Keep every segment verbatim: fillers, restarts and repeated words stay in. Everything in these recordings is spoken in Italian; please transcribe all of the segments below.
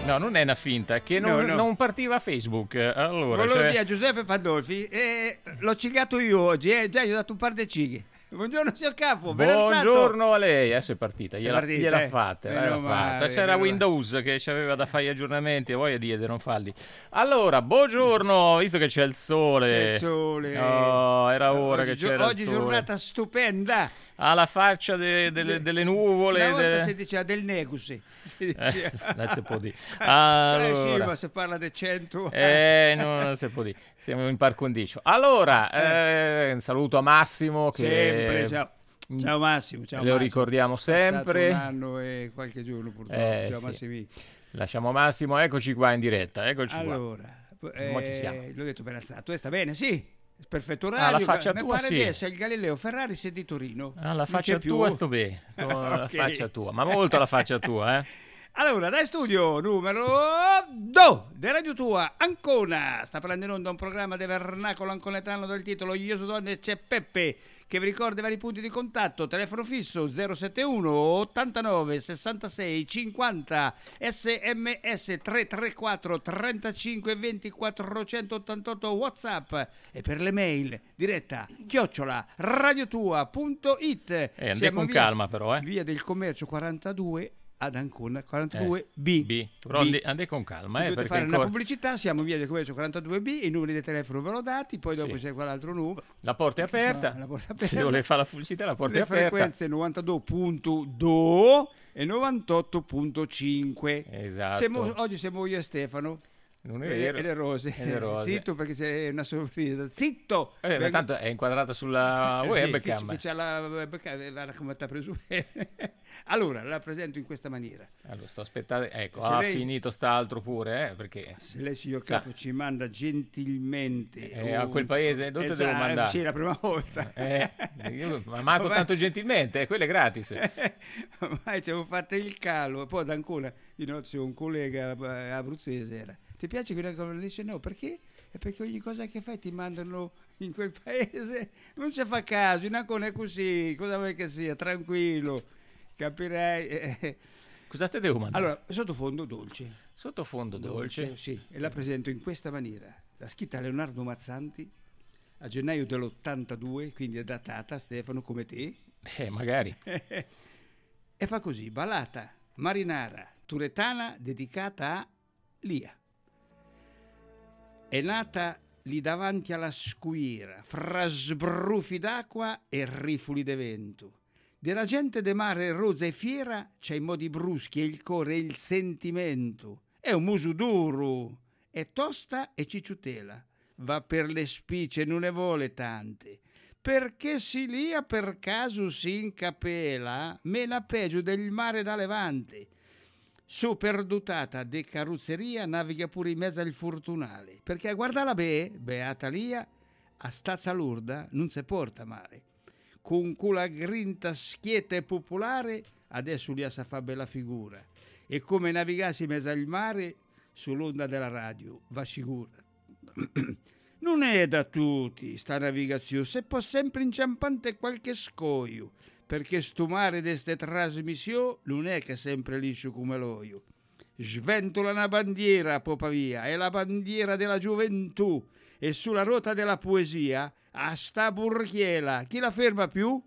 No, non è una finta, è che non, No, no. non partiva Facebook. Allora, Volevo cioè... dire a Giuseppe Pandolfi, eh, l'ho cigato io oggi, eh, già gli ho dato un par di cighe. Buongiorno signor Capo, ben alzato. Buongiorno a lei, adesso è partita, gliela, partita, gliela eh? fatta, Meno gliela male, fatta. C'era meno Windows che aveva da fare gli aggiornamenti e voglia di di non farli. Allora, buongiorno, visto che c'è il sole. C'è il sole. Oh, era ora oggi, che c'era oggi il sole. giornata stupenda. Alla faccia de- delle, delle nuvole. Una volta de- si diceva del Negus. Si diceva. Eh, non si può dire. Eh sì, Allora. ma se parla di cento. Eh, no, non si può dire. Siamo in par condicio. Allora, eh, un saluto a Massimo che Sempre, ciao. Ciao Massimo, ciao lo Massimo. ricordiamo Passato sempre. un anno e qualche giorno purtroppo. Eh, ciao sì. Massimi. Lasciamo Massimo, eccoci qua in diretta, eccoci qua. Allora, Mo ci siamo. eh, l'ho detto ben alzato, eh, sta bene, sì. Perfetto Ah, orario. la faccia mi tua, pare sì. di essere il Galileo Ferrari se di Torino. Ah, la Non faccia c'è più. tua sto bene, la Ok. faccia tua, ma molto la faccia tua, eh. Allora, dai studio numero due di Radio Tua, Ancona. Sta prendendo in onda un programma di vernacolo anconetano dal titolo Io sono donne e c'è Peppe, che vi ricorda i vari punti di contatto. Telefono fisso zero sette uno ottantanove sessantasei cinquanta, sms tre tre quattro trentacinque venti quattrocentottantotto, WhatsApp, e per le mail diretta chiocciola radiotua.it. Eh, andate Siamo con via- calma però, eh. Via del Commercio quarantadue ad Ancona, quarantadue B. B. Però B. ande- andate con calma, Se eh, dovete perché fare una ancora- pubblicità, siamo via del Commercio quarantadue B, i numeri di telefono ve l'ho dati, poi dopo Sì. c'è quell'altro numero. la porta è aperta. La porta è Se aperta. vuole fare la pubblicità, la porta è Le aperta. frequenze novantadue virgola due e novantotto virgola cinque. Esatto. Siamo- oggi siamo io e Stefano. Non è E le, vero. e le rose. E le rose. Zitto perché c'è una sorpresa. Zitto! Eh, ma Vengo- tanto è inquadrata sulla Eh, sì, webcam. Che, che c'ha la webcam, eh, guarda come ti ha preso bene. Allora, la presento in questa maniera. Allora, sto aspettando. Ecco, Se ha lei- finito st'altro pure, eh, perché Se lei, signor Capo, ci manda gentilmente Eh, a quel paese, dove te devo Esatto, mandare? Sì, la prima volta. Eh, io, ma manco Ormai- tanto gentilmente, eh, quello è gratis. Ormai ci avevo fatto il calo. E poi ad Ancona, io no, c'è un collega eh, abruzzese, era. Ti piace quella cosa? Dice no, perché? È perché ogni cosa che fai ti mandano in quel paese, non ci fa caso, in Ancona è così, cosa vuoi che sia, tranquillo, capirai. eh. Cosa te devo mandare? Allora, sottofondo dolce. Sottofondo dolce. Sì, e la presento in questa maniera. La scritta Leonardo Mazzanti a gennaio dell'ottantadue, quindi è datata, Stefano, come te. Eh, magari. E fa così: ballata marinara turetana dedicata a Lia. È nata lì davanti alla scuira, fra sbruffi d'acqua e rifuli de vento. Della gente de mare rozza e fiera c'è i modi bruschi e il core e il sentimento. È un muso duro, è tosta e cicciutela. Va per le spicce, non ne vuole tante. Perché si lia per caso si incapela, mena peggio del mare da levante. Su perdutata de carrozzeria naviga pure in mezzo al fortunale, perché a guardarla be, beata lia, a stazza lurda non si porta male. Con quella grinta schietta e popolare, adesso lia sa fa bella figura. E come navigassi in mezzo al mare, sull'onda della radio, va sicura. Non è da tutti sta navigazione, se può sempre inciampante qualche scoglio, perché sto mare d'este trasmissioni non è che sempre liscio come l'oio. Sventola una bandiera, popa via, è la bandiera della gioventù, e sulla rota della poesia, a sta burchiela, chi la ferma più?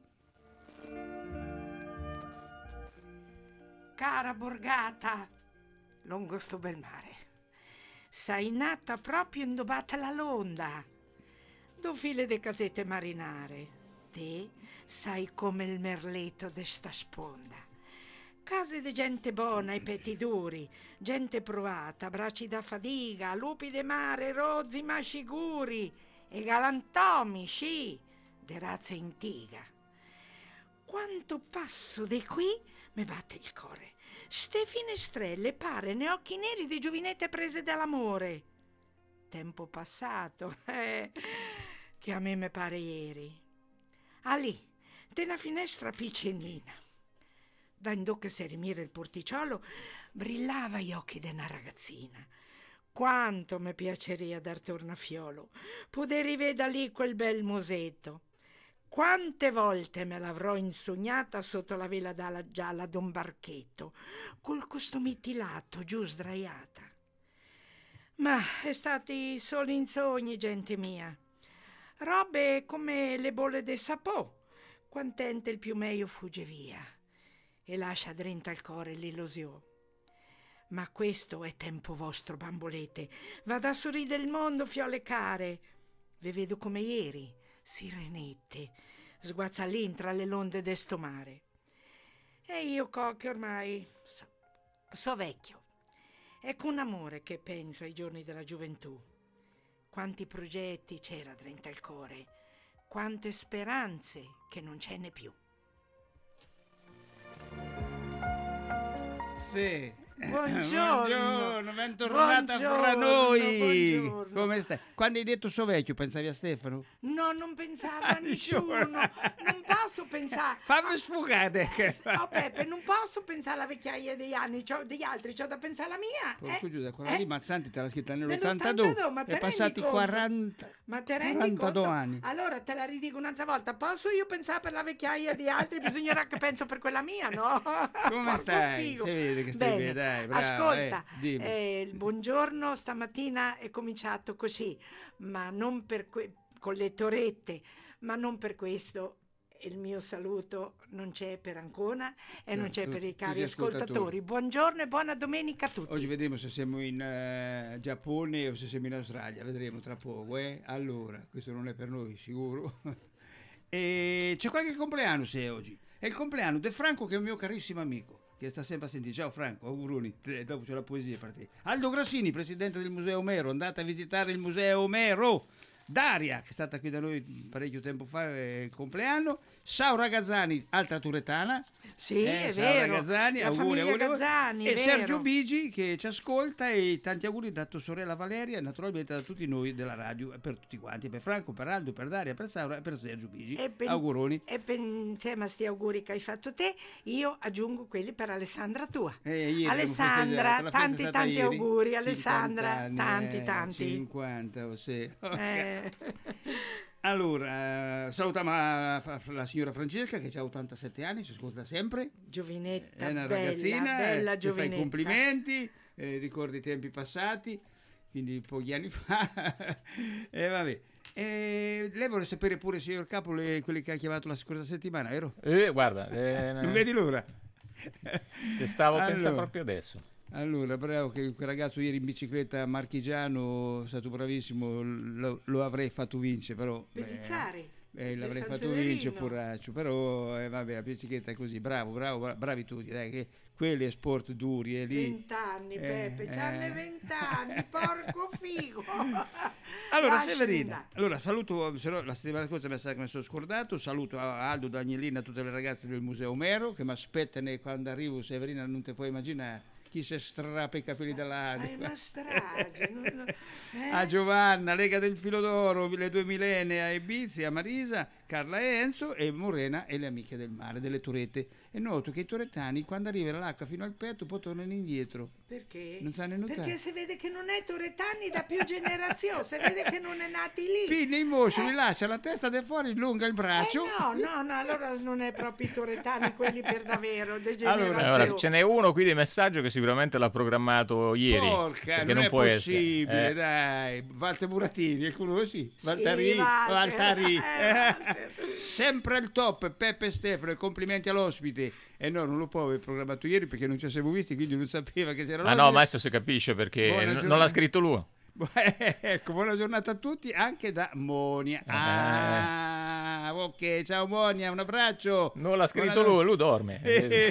Cara borgata, lungo sto bel mare, sei nata proprio indobata la londa, do file de casette marinare, te sai come il merleto de sta sponda. Case di gente buona e petti duri, gente provata, bracci da fadiga, lupi de mare, rozzi ma sicuri, e galantomi, sci, de razza intiga. Quanto passo di qui mi batte il cuore. Ste finestrelle pare ne occhi neri di giovinette prese dall'amore. Tempo passato, eh, che a me mi pare ieri. Ah lì, de una finestra piccinina. Da in che se rimira il porticciolo, brillava gli occhi di una ragazzina. Quanto mi piaceria dar tornafiolo, poter rivedere lì quel bel musetto. Quante volte me l'avrò insognata sotto la vela d'ala gialla d'un barchetto, col costumitilato giù sdraiata. Ma è stati solo in sogni, gente mia. Robe come le bolle de sapò, quant'ente il più meglio fugge via e lascia dentro al cuore l'illusione. Ma questo è tempo vostro, bambolete. Vado a sorridere il mondo, fiole care. Ve vedo come ieri, sirenette, sguazza lì tra le londe de sto mare. E io co che ormai so, so vecchio. È con amore che penso ai giorni della gioventù. Quanti progetti c'era dentro il cuore, quante speranze che non ce n'è più. Sì. Buongiorno. Buongiorno, bentornata Buongiorno, fra noi. buongiorno. Come stai? Quando hai detto so vecchio, pensavi a Stefano? No, non pensavo a nessuno. Giuro. Non posso pensare. Fammi sfugare. Oh Peppe, non posso pensare alla vecchiaia degli anni, c'ho degli altri, c'ho da pensare alla mia. Porco eh? Giuda, quella Eh? lì Mazzanti te l'ha scritta Nell'ottantadue, nell'ottantadue. ma te È rendi passati conto? quaranta, Ma te rendi quarantadue conto? anni. Allora te la ridico un'altra volta. Posso io pensare per la vecchiaia di altri? Bisognerà che penso per quella mia, no? Come Porco stai? figo. Si vede che stai bene, dai, brava, Ascolta, eh, dimmi. eh, il buongiorno stamattina è cominciato così, ma non per que- con le torette, ma non per questo. Il mio saluto non c'è per Ancona e non c'è tu- per i tutti cari gli ascoltatori. ascoltatori. Buongiorno e buona domenica a tutti. Oggi vedremo se siamo in eh, Giappone o se siamo in Australia, vedremo tra poco. Eh? Allora, questo non è per noi, sicuro. E c'è qualche compleanno se è oggi. È il compleanno di Franco, che è un mio carissimo amico, che sta sempre a sentire. Ciao Franco, auguroni. Eh, dopo c'è la poesia per te. Aldo Grassini, presidente del Museo Omero, andate a visitare il Museo Omero. Daria, che è stata qui da noi parecchio tempo fa, è il compleanno. Saura Gazzani, altra turetana. Sì, Eh, è Saura vero. Gazzani, La auguri, famiglia auguri, auguri. Gazzani, E è Sergio vero. Bigi che ci ascolta, e tanti auguri da tua sorella Valeria e naturalmente da tutti noi della radio, e per tutti quanti, per Franco, per Aldo, per Daria, per Saura e per Sergio Bigi. E per- Auguroni. E per- insieme a sti auguri che hai fatto te, io aggiungo quelli per Alessandra tua. Eh, ieri Alessandra, abbiamo festeggiato, la festa è tanti stata tanti ieri. auguri, Alessandra, cinquanta anni, tanti eh, tanti. cinquanta, o sì. Eh, Allora, eh, salutiamo la, la signora Francesca che ha ottantasette anni, ci ascolta sempre. Giovinetta, È una bella, ragazzina, bella eh, ti fa i giovinetta. complimenti, eh, ricordi i tempi passati, quindi pochi anni fa. E vabbè. E lei vuole sapere pure, signor Capo, le, quelli che ha chiamato la scorsa settimana, vero? Eh, guarda, eh, Non vedi l'ora? ti stavo Allora. pensando proprio adesso. Allora, bravo, che quel ragazzo ieri in bicicletta marchigiano è stato bravissimo, lo, lo avrei fatto vincere, però... Pellizzari. Eh, l'avrei Del fatto San vincere, Severino. poraccio, però eh, vabbè, la bicicletta è così, bravo, bravo, bra- bravi tutti, dai, che quelli è sport duri, e lì... Vent'anni, Eh, Peppe, eh. c'hanno vent'anni, porco figo. Allora, Lasciami Severina, andare. allora saluto, se no, la settimana scorsa mi sa che mi sono scordato, saluto a Aldo, Danielina, tutte le ragazze del Museo Omero, che mi aspettano, e quando arrivo, Severina, non ti puoi immaginare chi si strappa i capelli Fai dall'aria. una strage. non- non- eh? A Giovanna, Lega del Filo d'Oro, le due Milene, a Ibizi, a Marisa, Carla e Enzo, e Morena e le amiche del mare, delle Torette. E noto che i torettani, quando arriva l'acqua fino al petto, poi tornano indietro. Perché? Non sanno nuotare. Perché si vede che non è Toretani da più generazioni, si vede che non è nati lì. Pinne in voce, mi lascia la testa da fuori, allunga il braccio. Eh no, no, no, allora non è proprio i Toretani quelli per davvero, de Allora, generazioni. Allora, ce n'è uno qui di messaggio che sicuramente l'ha programmato ieri. Porca, perché non, è può possibile, essere. Eh, dai. Walter Burattini, il conosci? Sì, Valtari, Walter, Valtari. eh, Walter. Sempre al top, Peppe e Stefano, e complimenti all'ospite. E no, non lo può aver programmato ieri perché non ci siamo visti, quindi non sapeva che c'era Ah no, ma adesso si capisce perché Buona n- non giornata. l'ha scritto lui. Ecco, buona giornata a tutti, anche da Monia. Ah, ok, ciao Monia, un abbraccio. Non l'ha scritto Buona- lui, lui dorme.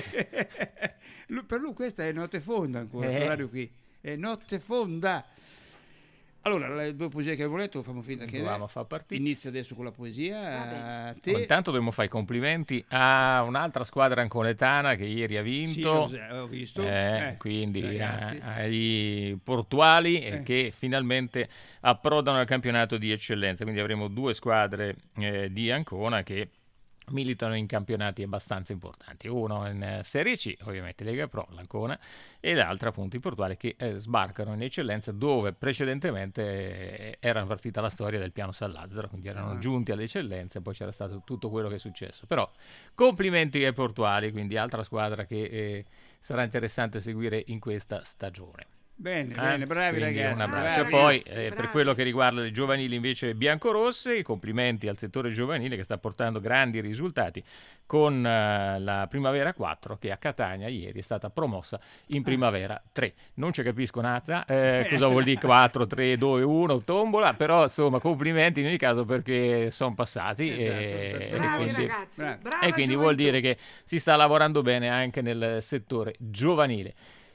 Lui- per lui questa è notte fonda ancora, Eh. l'orario qui. È notte fonda. Allora, le due poesie che avevo letto, facciamo finta che Dovevamo far partire. inizia adesso con la poesia. Va A Oh, te. intanto dobbiamo fare i complimenti a un'altra squadra anconetana che ieri ha Sì, vinto. ho, ho visto. Eh, Eh, quindi ragazzi. a- ai portuali eh, Eh. che finalmente approdano al campionato di eccellenza. Quindi avremo due squadre eh, di Ancona che militano in campionati abbastanza importanti, uno in Serie C, ovviamente Lega Pro, l'Ancona, e l'altro appunto i Portuali che eh, sbarcano in eccellenza, dove precedentemente eh, era partita la storia del piano San Lazzaro, quindi erano Ah. giunti all'eccellenza e poi c'era stato tutto quello che è successo. Però complimenti ai Portuali, quindi altra squadra che eh, sarà interessante seguire in questa stagione. Bene, Eh, bene, bravi quindi ragazzi. un abbraccio. bravi. E poi ragazzi, eh, per bravi. quello che riguarda le giovanili invece biancorosse, i complimenti al settore giovanile che sta portando grandi risultati con eh, la Primavera quattro, che a Catania ieri è stata promossa in Primavera tre. Non ci capisco Nazza eh, cosa vuol dire quattro, tre, due, uno, tombola, però insomma complimenti in ogni caso perché sono passati. Esatto, e, esatto. e Bravi quindi- ragazzi, bravi. brava e quindi vuol gioventù. dire che si sta lavorando bene anche nel settore giovanile.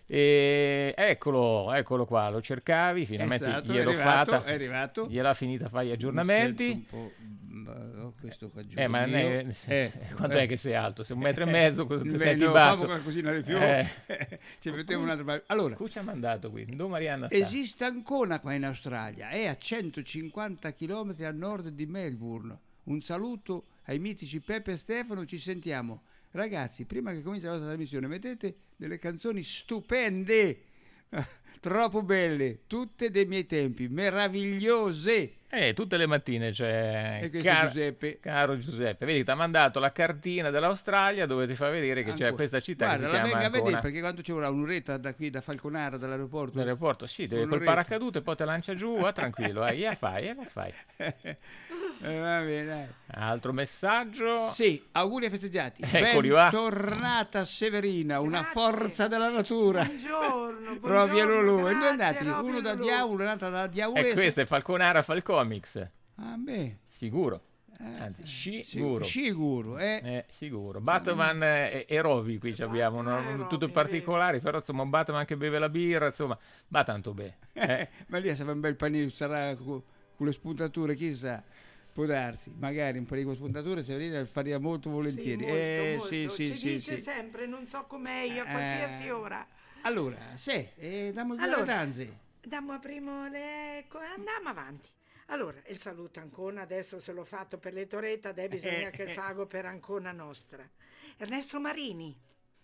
E eccolo, eccolo qua, lo cercavi, finalmente Esatto, è gliel'ho arrivato, fatta, è arrivato. gliel'ha finita, fai gli Mi aggiornamenti. sento un po', ma- oh, questo qua giù Eh, ma io. ne- Eh, quanto è eh. che sei alto? Sei un metro e mezzo, cosa ti Beh, senti no, basso? famo qualcosina di più. Eh. Ci mettiamo un altro. Allora, Cu ci ha mandato qui? Dove Marianna sta? esiste Ancona qua in Australia, è a centocinquanta chilometri a nord di Melbourne. Un saluto ai mitici Peppe e Stefano, ci sentiamo. Ragazzi, prima che cominci la vostra trasmissione, mettete delle canzoni stupende, troppo belle, tutte dei miei tempi, meravigliose. Eh, tutte le mattine c'è E questo è car- Giuseppe. caro Giuseppe, vedi, ti ha mandato la cartina dell'Australia dove ti fa vedere che c'è Ancona. questa città Guarda, che la si chiama venga a vedere Ancona. perché quando c'è ora un'oretta da qui, da Falconara, dall'aeroporto. L'aeroporto, sì, deve col Un'oretta. paracadute, poi te lancia giù, va tranquillo, eh, gliela fai, gliela fai. Eh, va bene, dai. Altro messaggio. Sì, auguri ai festeggiati. Eccoli, va. Bentornata Severina, una Grazie. forza della natura. Buongiorno, Proprio buongiorno, Lulu. E noi grazie, nati, Robby uno da Lulu. diavolo, è nata da diavolo. E questo è Falconara Falcomics, Ah, beh. sicuro. Eh, Anzi, sì, sicuro. sicuro, eh. Eh, sicuro. Batman e, e Robby qui ci abbiamo, no? Batman e Robby, tutto è particolari, però insomma un Batman che beve la birra, insomma, va tanto bene. Eh. Ma lì sarà un bel panino, sarà co- con le spuntature, chissà. Può darsi, magari un panino con spuntature, Severina lo faria molto volentieri. Sì, molto, eh, molto. sì, sì, Ci sì, dice sì. sempre, non so com'è io, a qualsiasi Eh. ora. Allora, se, eh, diamo due Allora. danze. Andiamo a primo le... co- andiamo avanti. Allora, il saluto Ancona, adesso se l'ho fatto per le Torette, adesso bisogna che il fago per Ancona nostra. Ernesto Marini.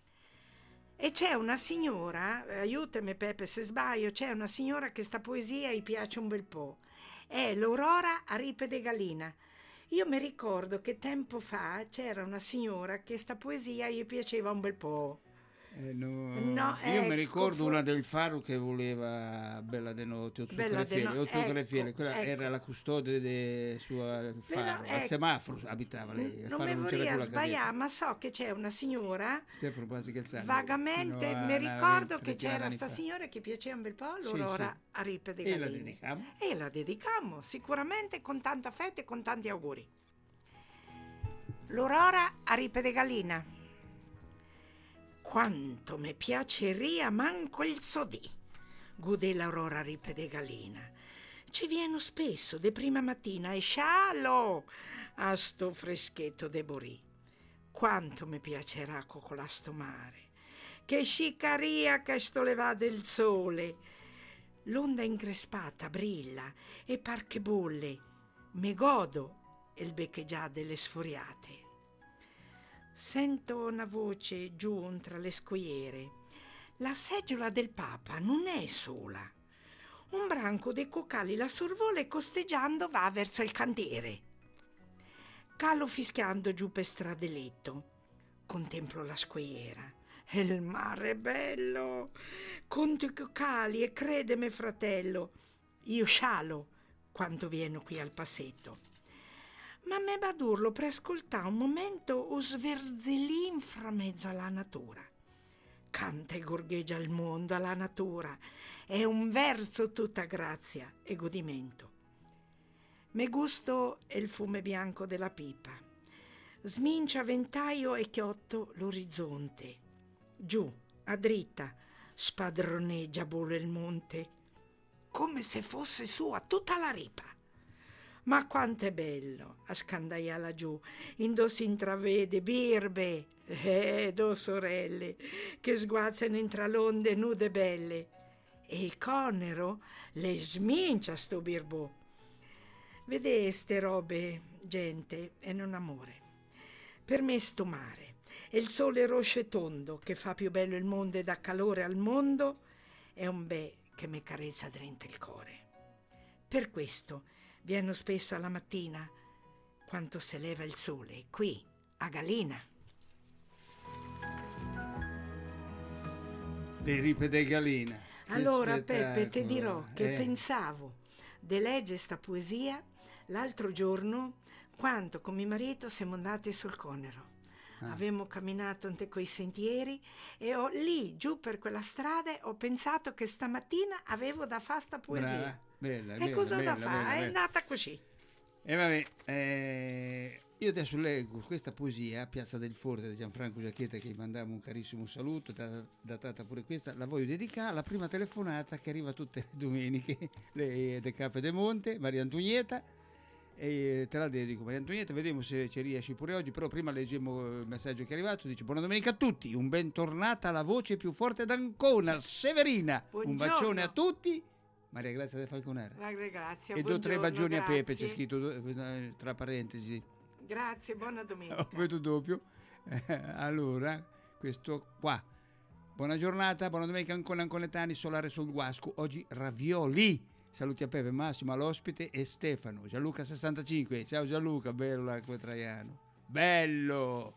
E c'è una signora, eh, aiutami Peppe se sbaglio, c'è una signora che sta poesia gli piace un bel po'. È l'Aurora Aripe de Galina. Io mi ricordo che tempo fa c'era una signora che sta poesia gli piaceva un bel po'. Eh, no, No, io mi ecco, ricordo for- una del Faro che voleva Bella de Notte o Zucchero Bella e de Fiele, No- o Zucchero e ecco, Fiele, quella ecco. era la custode del suo Faro, al ecco. semaforo abitava lei, al Non Faro mi c'era più vorrei la sbagliare, casetta. ma so che c'è una signora, Stefano quasi scherzando. vagamente fino a mi una ricordo ventina che c'era anni sta fa. signora che piaceva un bel po', Sì, l'Aurora sì. a Ripe de E la Galline. dedichiamo. E la dedicammo, sicuramente con tanto affetto e con tanti auguri. L'Aurora a Ripe de Gallina. Quanto mi piaceria manco il sodì, gode l'Aurora Ripe de Gallina. Ci vieno spesso de prima mattina e scialo a sto freschetto de Borì. Quanto mi piacerà coccolasto mare, che scicaria che sto levà del sole. L'onda increspata brilla e par che bolle, me godo il beccheggià delle sforiate. Sento una voce giù tra le scogliere. La seggiola del Papa non è sola. Un branco dei cocali la sorvola e costeggiando va verso il cantiere. Calo fischiando giù per stradeletto. Contemplo la scogliera. E il mare è bello. Conto i cocali e credeme, fratello, io scialo quando vieno qui al passetto. Ma me badurlo per ascoltare un momento o sverzelin fra mezzo alla natura. Canta e gorgheggia il mondo alla natura, è un verso tutta grazia e godimento. Me gusto è il fume bianco della pipa, smincia ventaio e chiotto l'orizzonte. Giù, a dritta, spadroneggia bolle il monte, come se fosse sua tutta la ripa. Ma quanto è bello a scandaia laggiù, indò si intravede birbe, eh, do sorelle, che sguazzano intra l'onde nude belle, e il conero le smincia sto birbò. Vedeste robe, gente, è un amore. Per me sto mare e il sole rosso e tondo che fa più bello il mondo e dà calore al mondo è un bè che mi carezza dentro il cuore. Per questo vieno spesso alla mattina quando se leva il sole qui a Galina. Le ripe del Galina. Che Allora Peppe, ti spettacolo. dirò che Eh, pensavo di leggere sta poesia l'altro giorno quando con mio marito siamo andati sul Conero. Ah. Avevamo camminato ante quei sentieri e ho lì giù per quella strada ho pensato che stamattina avevo da fare sta poesia. brava, bella, E bella, cosa bella, da fare? bella, È bella. andata così. E vabbè, eh, io adesso leggo questa poesia, Piazza del Forte di Gianfranco Giacchetta, che gli mandiamo un carissimo saluto, da- datata pure questa, la voglio dedicare alla prima telefonata che arriva tutte le domeniche, lei è De Capedemonte, Maria Antonietta, e te la dedico Maria Antonietta, vediamo se ci riesci pure oggi, però prima leggiamo il messaggio che è arrivato, dice: buona domenica a tutti, un bentornata alla voce più forte d'Ancona, Severina, un Buongiorno. bacione a tutti, Maria Grazia De Falconara. Grazie, E do tre buongiorno, bagioni a Pepe, grazie. c'è scritto eh, tra parentesi. Grazie, buona domenica. Ho vedo doppio. Eh, allora, questo qua. Buona giornata, buona domenica ancora Anconetani, Solare sul Guasco. Oggi ravioli. Saluti a Pepe, Massimo, all'ospite e Stefano. Gianluca sessantacinque. Ciao Gianluca, bello l'Arco Traiano. Bello!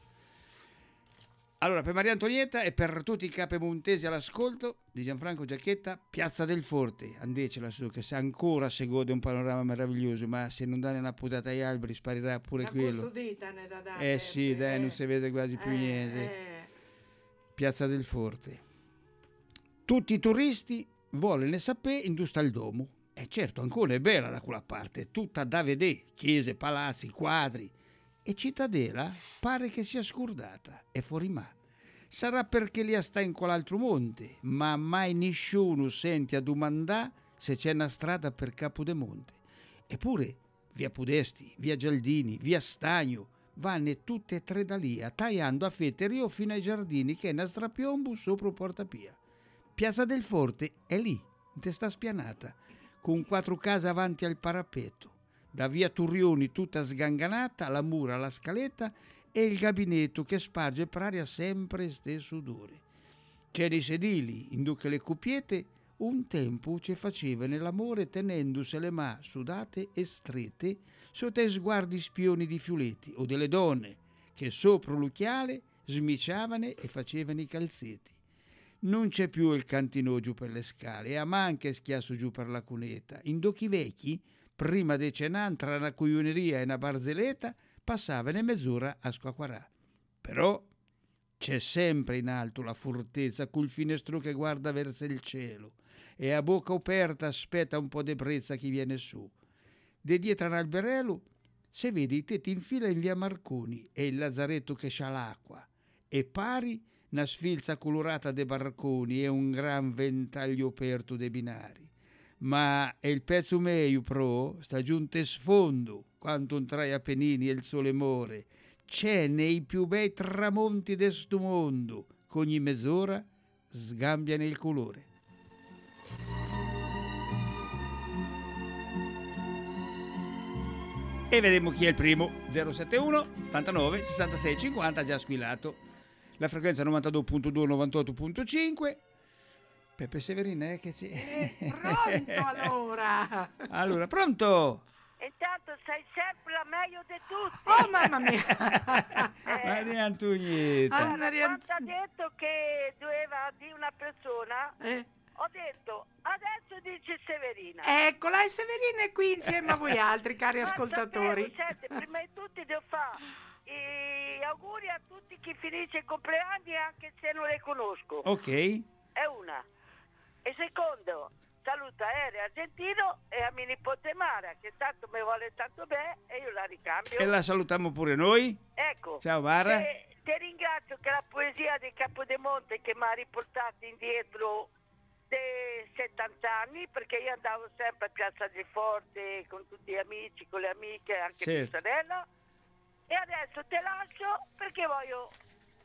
Allora, per Maria Antonietta e per tutti i capemontesi all'ascolto di Gianfranco Giacchetta, Piazza del Forte, andecela su, che se ancora si gode un panorama meraviglioso, ma se non dà una puntata agli alberi sparirà pure La quello. custodita ne da dare. Eh sì, dai, non si vede quasi più eh, niente. eh. Piazza del Forte. Tutti i turisti vogliono sapere in dove sta il domo. E certo, ancora è bella da quella parte, tutta da vedere, chiese, palazzi, quadri. E Cittadella pare che sia scordata e fuori ma. Sarà perché lì sta in quell'altro monte, ma mai nessuno sente a domandare se c'è una strada per Capodemonte. Eppure via Podesti, via Gialdini, via Stagno, vanno tutte e tre da lì, tagliando a fetterio fino ai giardini che è una strapiombo sopra Portapia. Piazza del Forte è lì, in testa spianata, con quattro case avanti al parapetto. Da via Turrioni tutta sganganata, la mura, la scaletta e il gabinetto che sparge per aria sempre stesso odore. C'è dei sedili, in duche le coppiette, un tempo ci faceva nell'amore tenendosi le mani sudate e strette sotto i sguardi spioni di fiuletti o delle donne che sopra l'ucchiale smiciavano e facevano i calzetti. Non c'è più il cantino giù per le scale e a manche schiasso giù per la cuneta. In dochi vecchi, prima de cenà, tra una coglioneria e una barzelletta, passavano mezz'ora a squacquarà. Però c'è sempre in alto la fortezza col finestro che guarda verso il cielo e a bocca aperta aspetta un po' di brezza chi viene su. De dietro un alberello se vede i tetti in fila in via Marconi e il lazzaretto che c'ha l'acqua e pari una sfilza colorata de barconi e un gran ventaglio aperto de binari. Ma è il pezzo meglio, pro, sta giunto e sfondo, quanto un trai Appennini e il sole more. C'è nei più bei tramonti de sto mondo, che ogni mezz'ora sgambiano il colore. E vediamo chi è il primo. zero sette uno ottantanove sessantasei cinquanta, già squillato. La frequenza novantadue virgola due novantotto virgola cinque. Peppe Severina, eh, che ci... Eh, pronto allora? Allora, pronto? Intanto sei sempre la meglio di tutti. Oh mamma mia! Eh, Maria Antonietta. Ah, guarda, Maria quando ha detto che doveva di una persona, Eh, ho detto adesso dice Severina. eccola, e Severina è qui insieme a voi altri, cari Ma ascoltatori. sapevo, senti, prima di tutti devo fare gli auguri a tutti chi finisce i compleanni anche se non le conosco. Ok. È una. E secondo, saluto Aereo Argentino e a mia nipote Mara, che tanto mi vuole tanto bene e io la ricambio. E la salutiamo pure noi. Ecco. Ciao Mara. Te, te ringrazio che la poesia di Capodemonte che mi ha riportato indietro dei settanta anni, perché io andavo sempre a Piazza del Forte con tutti gli amici, con le amiche, anche Certo. mia sorella. E adesso te lascio perché voglio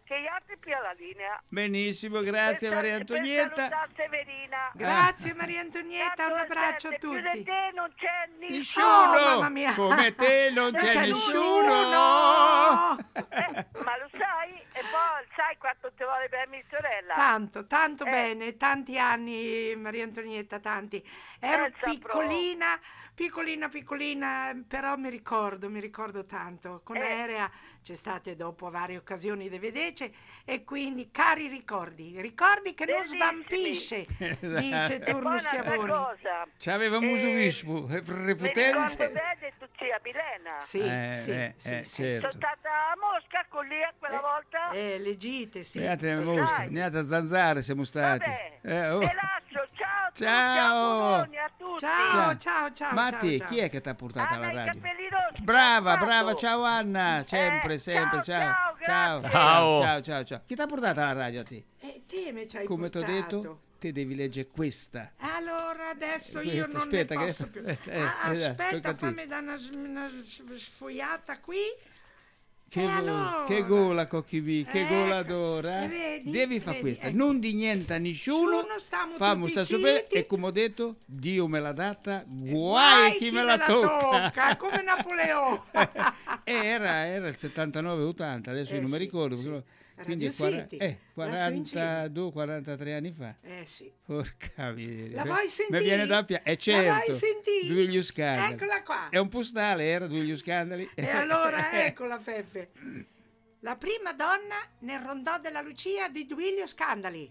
che gli altri più alla linea. Benissimo, grazie Per Maria sal- per Antonietta. salutare Severina. Grazie Maria Antonietta, Tanto un abbraccio a sette, più di tutti. te non c'è nessuno. Nessuno, Oh, mamma mia. come te non, Non c'è, c'è nessuno. nessuno. Eh, ma lo sai? E poi sai quanto ti vuole bene mia sorella? Tanto, tanto Eh. bene, tanti anni Maria Antonietta, tanti. Ero Eh, piccolina, piccolina, piccolina, però mi ricordo, mi ricordo tanto. Con Eh. Aerea c'è state dopo varie occasioni di vedece e quindi cari ricordi, ricordi che non Bellissimi. svampisce, dice E poi Turno un'altra Schiavoni. cosa. C'aveva muso Eh, vispo, Mi ricordo reputente. bene tu zia Milena. Sì, Eh, sì, eh, sì, eh, sì, certo. Sono stata a Mosca con Lia quella volta. Eh, leggite, sì. Neanche sì. a Mosca, Dai. neanche a Zanzare siamo stati. Vabbè, Eh, oh. te lascio, ciao a tutti, Ciao. auguroni a tutti. Ciao, Ciao. ciao, ciao. Ma a ciao, te, ciao. chi è che ti ha portato Anna, alla i radio? capelli rossi, Brava, mi ha brava, fatto. ciao Anna, sempre, Eh, sempre, ciao, ciao. ciao, Ciao, grazie. Ciao. ciao, ciao, ciao. Chi ti ha portato alla radio a te? Eh, te mi ci hai Come ti ho portato. detto, te devi leggere questa. Allora adesso Questa, io non aspetta, ne che- posso più. eh, eh, Ah, eh, dai, aspetta, tocca a te. fammi dare una, s- una s- sfogliata qui. Che, E go- allora? che gola, Cocchi che Ecco, gola d'ora. e vedi, Devi fare vedi, questa, ecco. non di niente a nessuno. Nessuno, stiamo Fammi tutti sta super zitti. e come ho detto, Dio me l'ha data, guai chi me la tocca. come Napoleone. Eh, era, era il settantanove ottanta, adesso Eh, io non mi sì, ricordo. sì. però- Radio quindi è quara- City, eh, lassù in cima. quarantadue quarantatré anni fa. Eh sì. Porca miseria. La vuoi sentire? Mi viene da pia- eh La certo. vuoi sentire? Due gli scandali. Eccola qua. È un postale, era due gli scandali. E allora eccola Fefe. La prima donna nel rondò della Lucia di Duilio Scandali.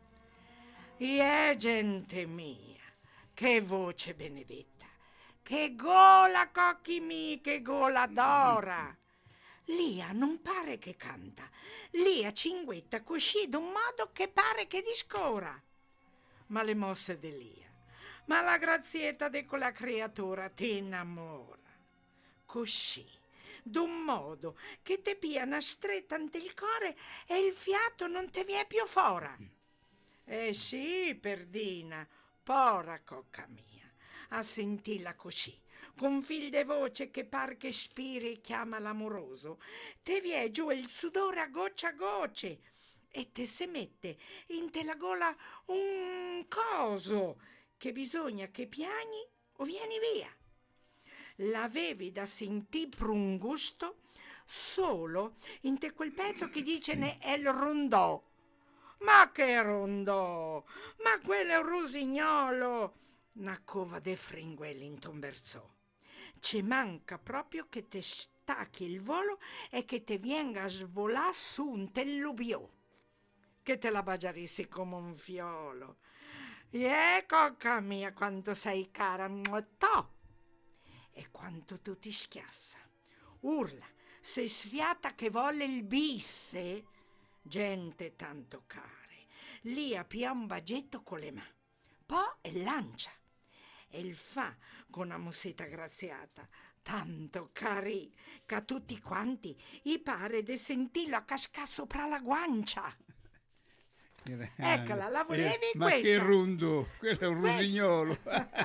E gente mia, che voce benedetta, che gola Cocchi mi, che gola d'ora. Lia non pare che canta, Lia cinguetta così d'un modo che pare che discora. Ma le mosse di Lia, ma la grazietta di quella creatura ti innamora. Così, d'un modo che te piana stretta ante il core e il fiato non te vie più fora. Eh sì, perdina, pora cocca mia, a sentirla così, con fil de voce che par che spiri e chiama l'amoroso, te vie giù il sudore a goccia a gocce e te se mette in te la gola un coso che bisogna che piagni o vieni via. L'avevi da sentì per un gusto solo in te quel pezzo che dice ne è il rondò. Ma che rondò? Ma quello è un rosignolo! Una cova de fringuelli in tomberzò. Ci manca proprio che te stacchi il volo e che te venga a svolà su un tellubiò. Che te la bagiarissi come un fiolo. E cocca mia, quanto sei cara, muottò! E quanto tu ti schiassa. Urla, sei sfiata che volle il bisse. Gente tanto care, lì appia un baggetto con le mani, poi e lancia, e il fa con una mossetta graziata, tanto cari, che a tutti quanti gli pare di sentirlo a cascà sopra la guancia. Eccola, la volevi Eh, ma questa? che rundo, quello è un Questa? rosignolo.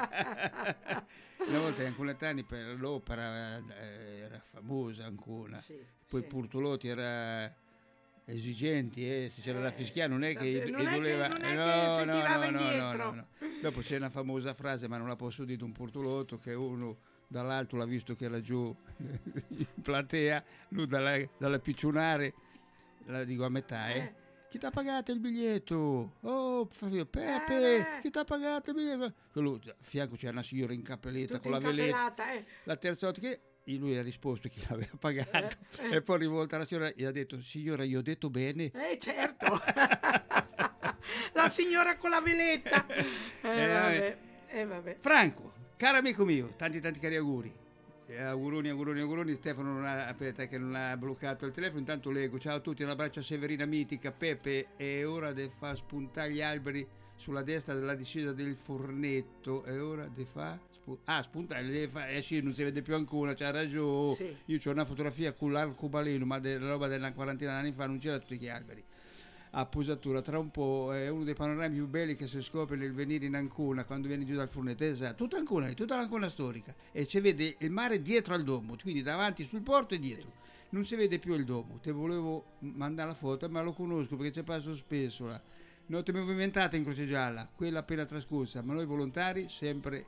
Una volta in Anculetani per l'opera eh, era famosa ancora, Sì, poi sì. Purtolotti era esigenti, eh, se c'era da fischiare non è che non e è che- doleva- non è no, che si no, tirava no, no, indietro. no, no. Dopo c'è una famosa frase, ma non la posso dire, di un Purtolotto che uno dall'alto l'ha visto che era giù in platea, lui dalla, dalla piccionare, la dico a metà, eh. Eh. Chi ti ha pagato il biglietto? Oh, Fabio, Peppe, Eh. chi ti ha pagato il biglietto? Quello, a fianco c'era una signora incappellata Tutta con la veletta. incappellata, eh. La terza volta che lui ha risposto chi l'aveva pagato Eh, eh. e poi rivolta alla signora gli ha detto signora io ho detto bene. Eh certo, la signora con la veletta. Eh, Eh, vabbè, eh, vabbè. Franco, caro amico mio, tanti tanti cari auguri. Eh, auguroni, auguroni, auguroni. Stefano non ha, aspetta che non ha bloccato il telefono, intanto leggo. Ciao a tutti, un abbraccio a Severina Mitica, Pepe, è ora di far spuntare gli alberi sulla destra della discesa del Fornetto, è ora di far spu- ah, spuntare, deve fa- eh sì, non si vede più ancora, c'ha ragione. Sì. Io ho una fotografia con l'arcobaleno, ma della roba della quarantina d'anni fa non c'era tutti gli alberi. A posatura, tra un po' è uno dei panorami più belli che si scopre nel venire in Ancona quando vieni giù dal Fornetto, esatto, tutta Ancona, tutta l'Ancona storica e ci vede il mare dietro al domo, quindi davanti sul porto e dietro non si vede più il domo. Te volevo mandare la foto, ma lo conosco perché ci passo spesso là. Notte movimentate in Croce Gialla, quella appena trascorsa, ma noi volontari sempre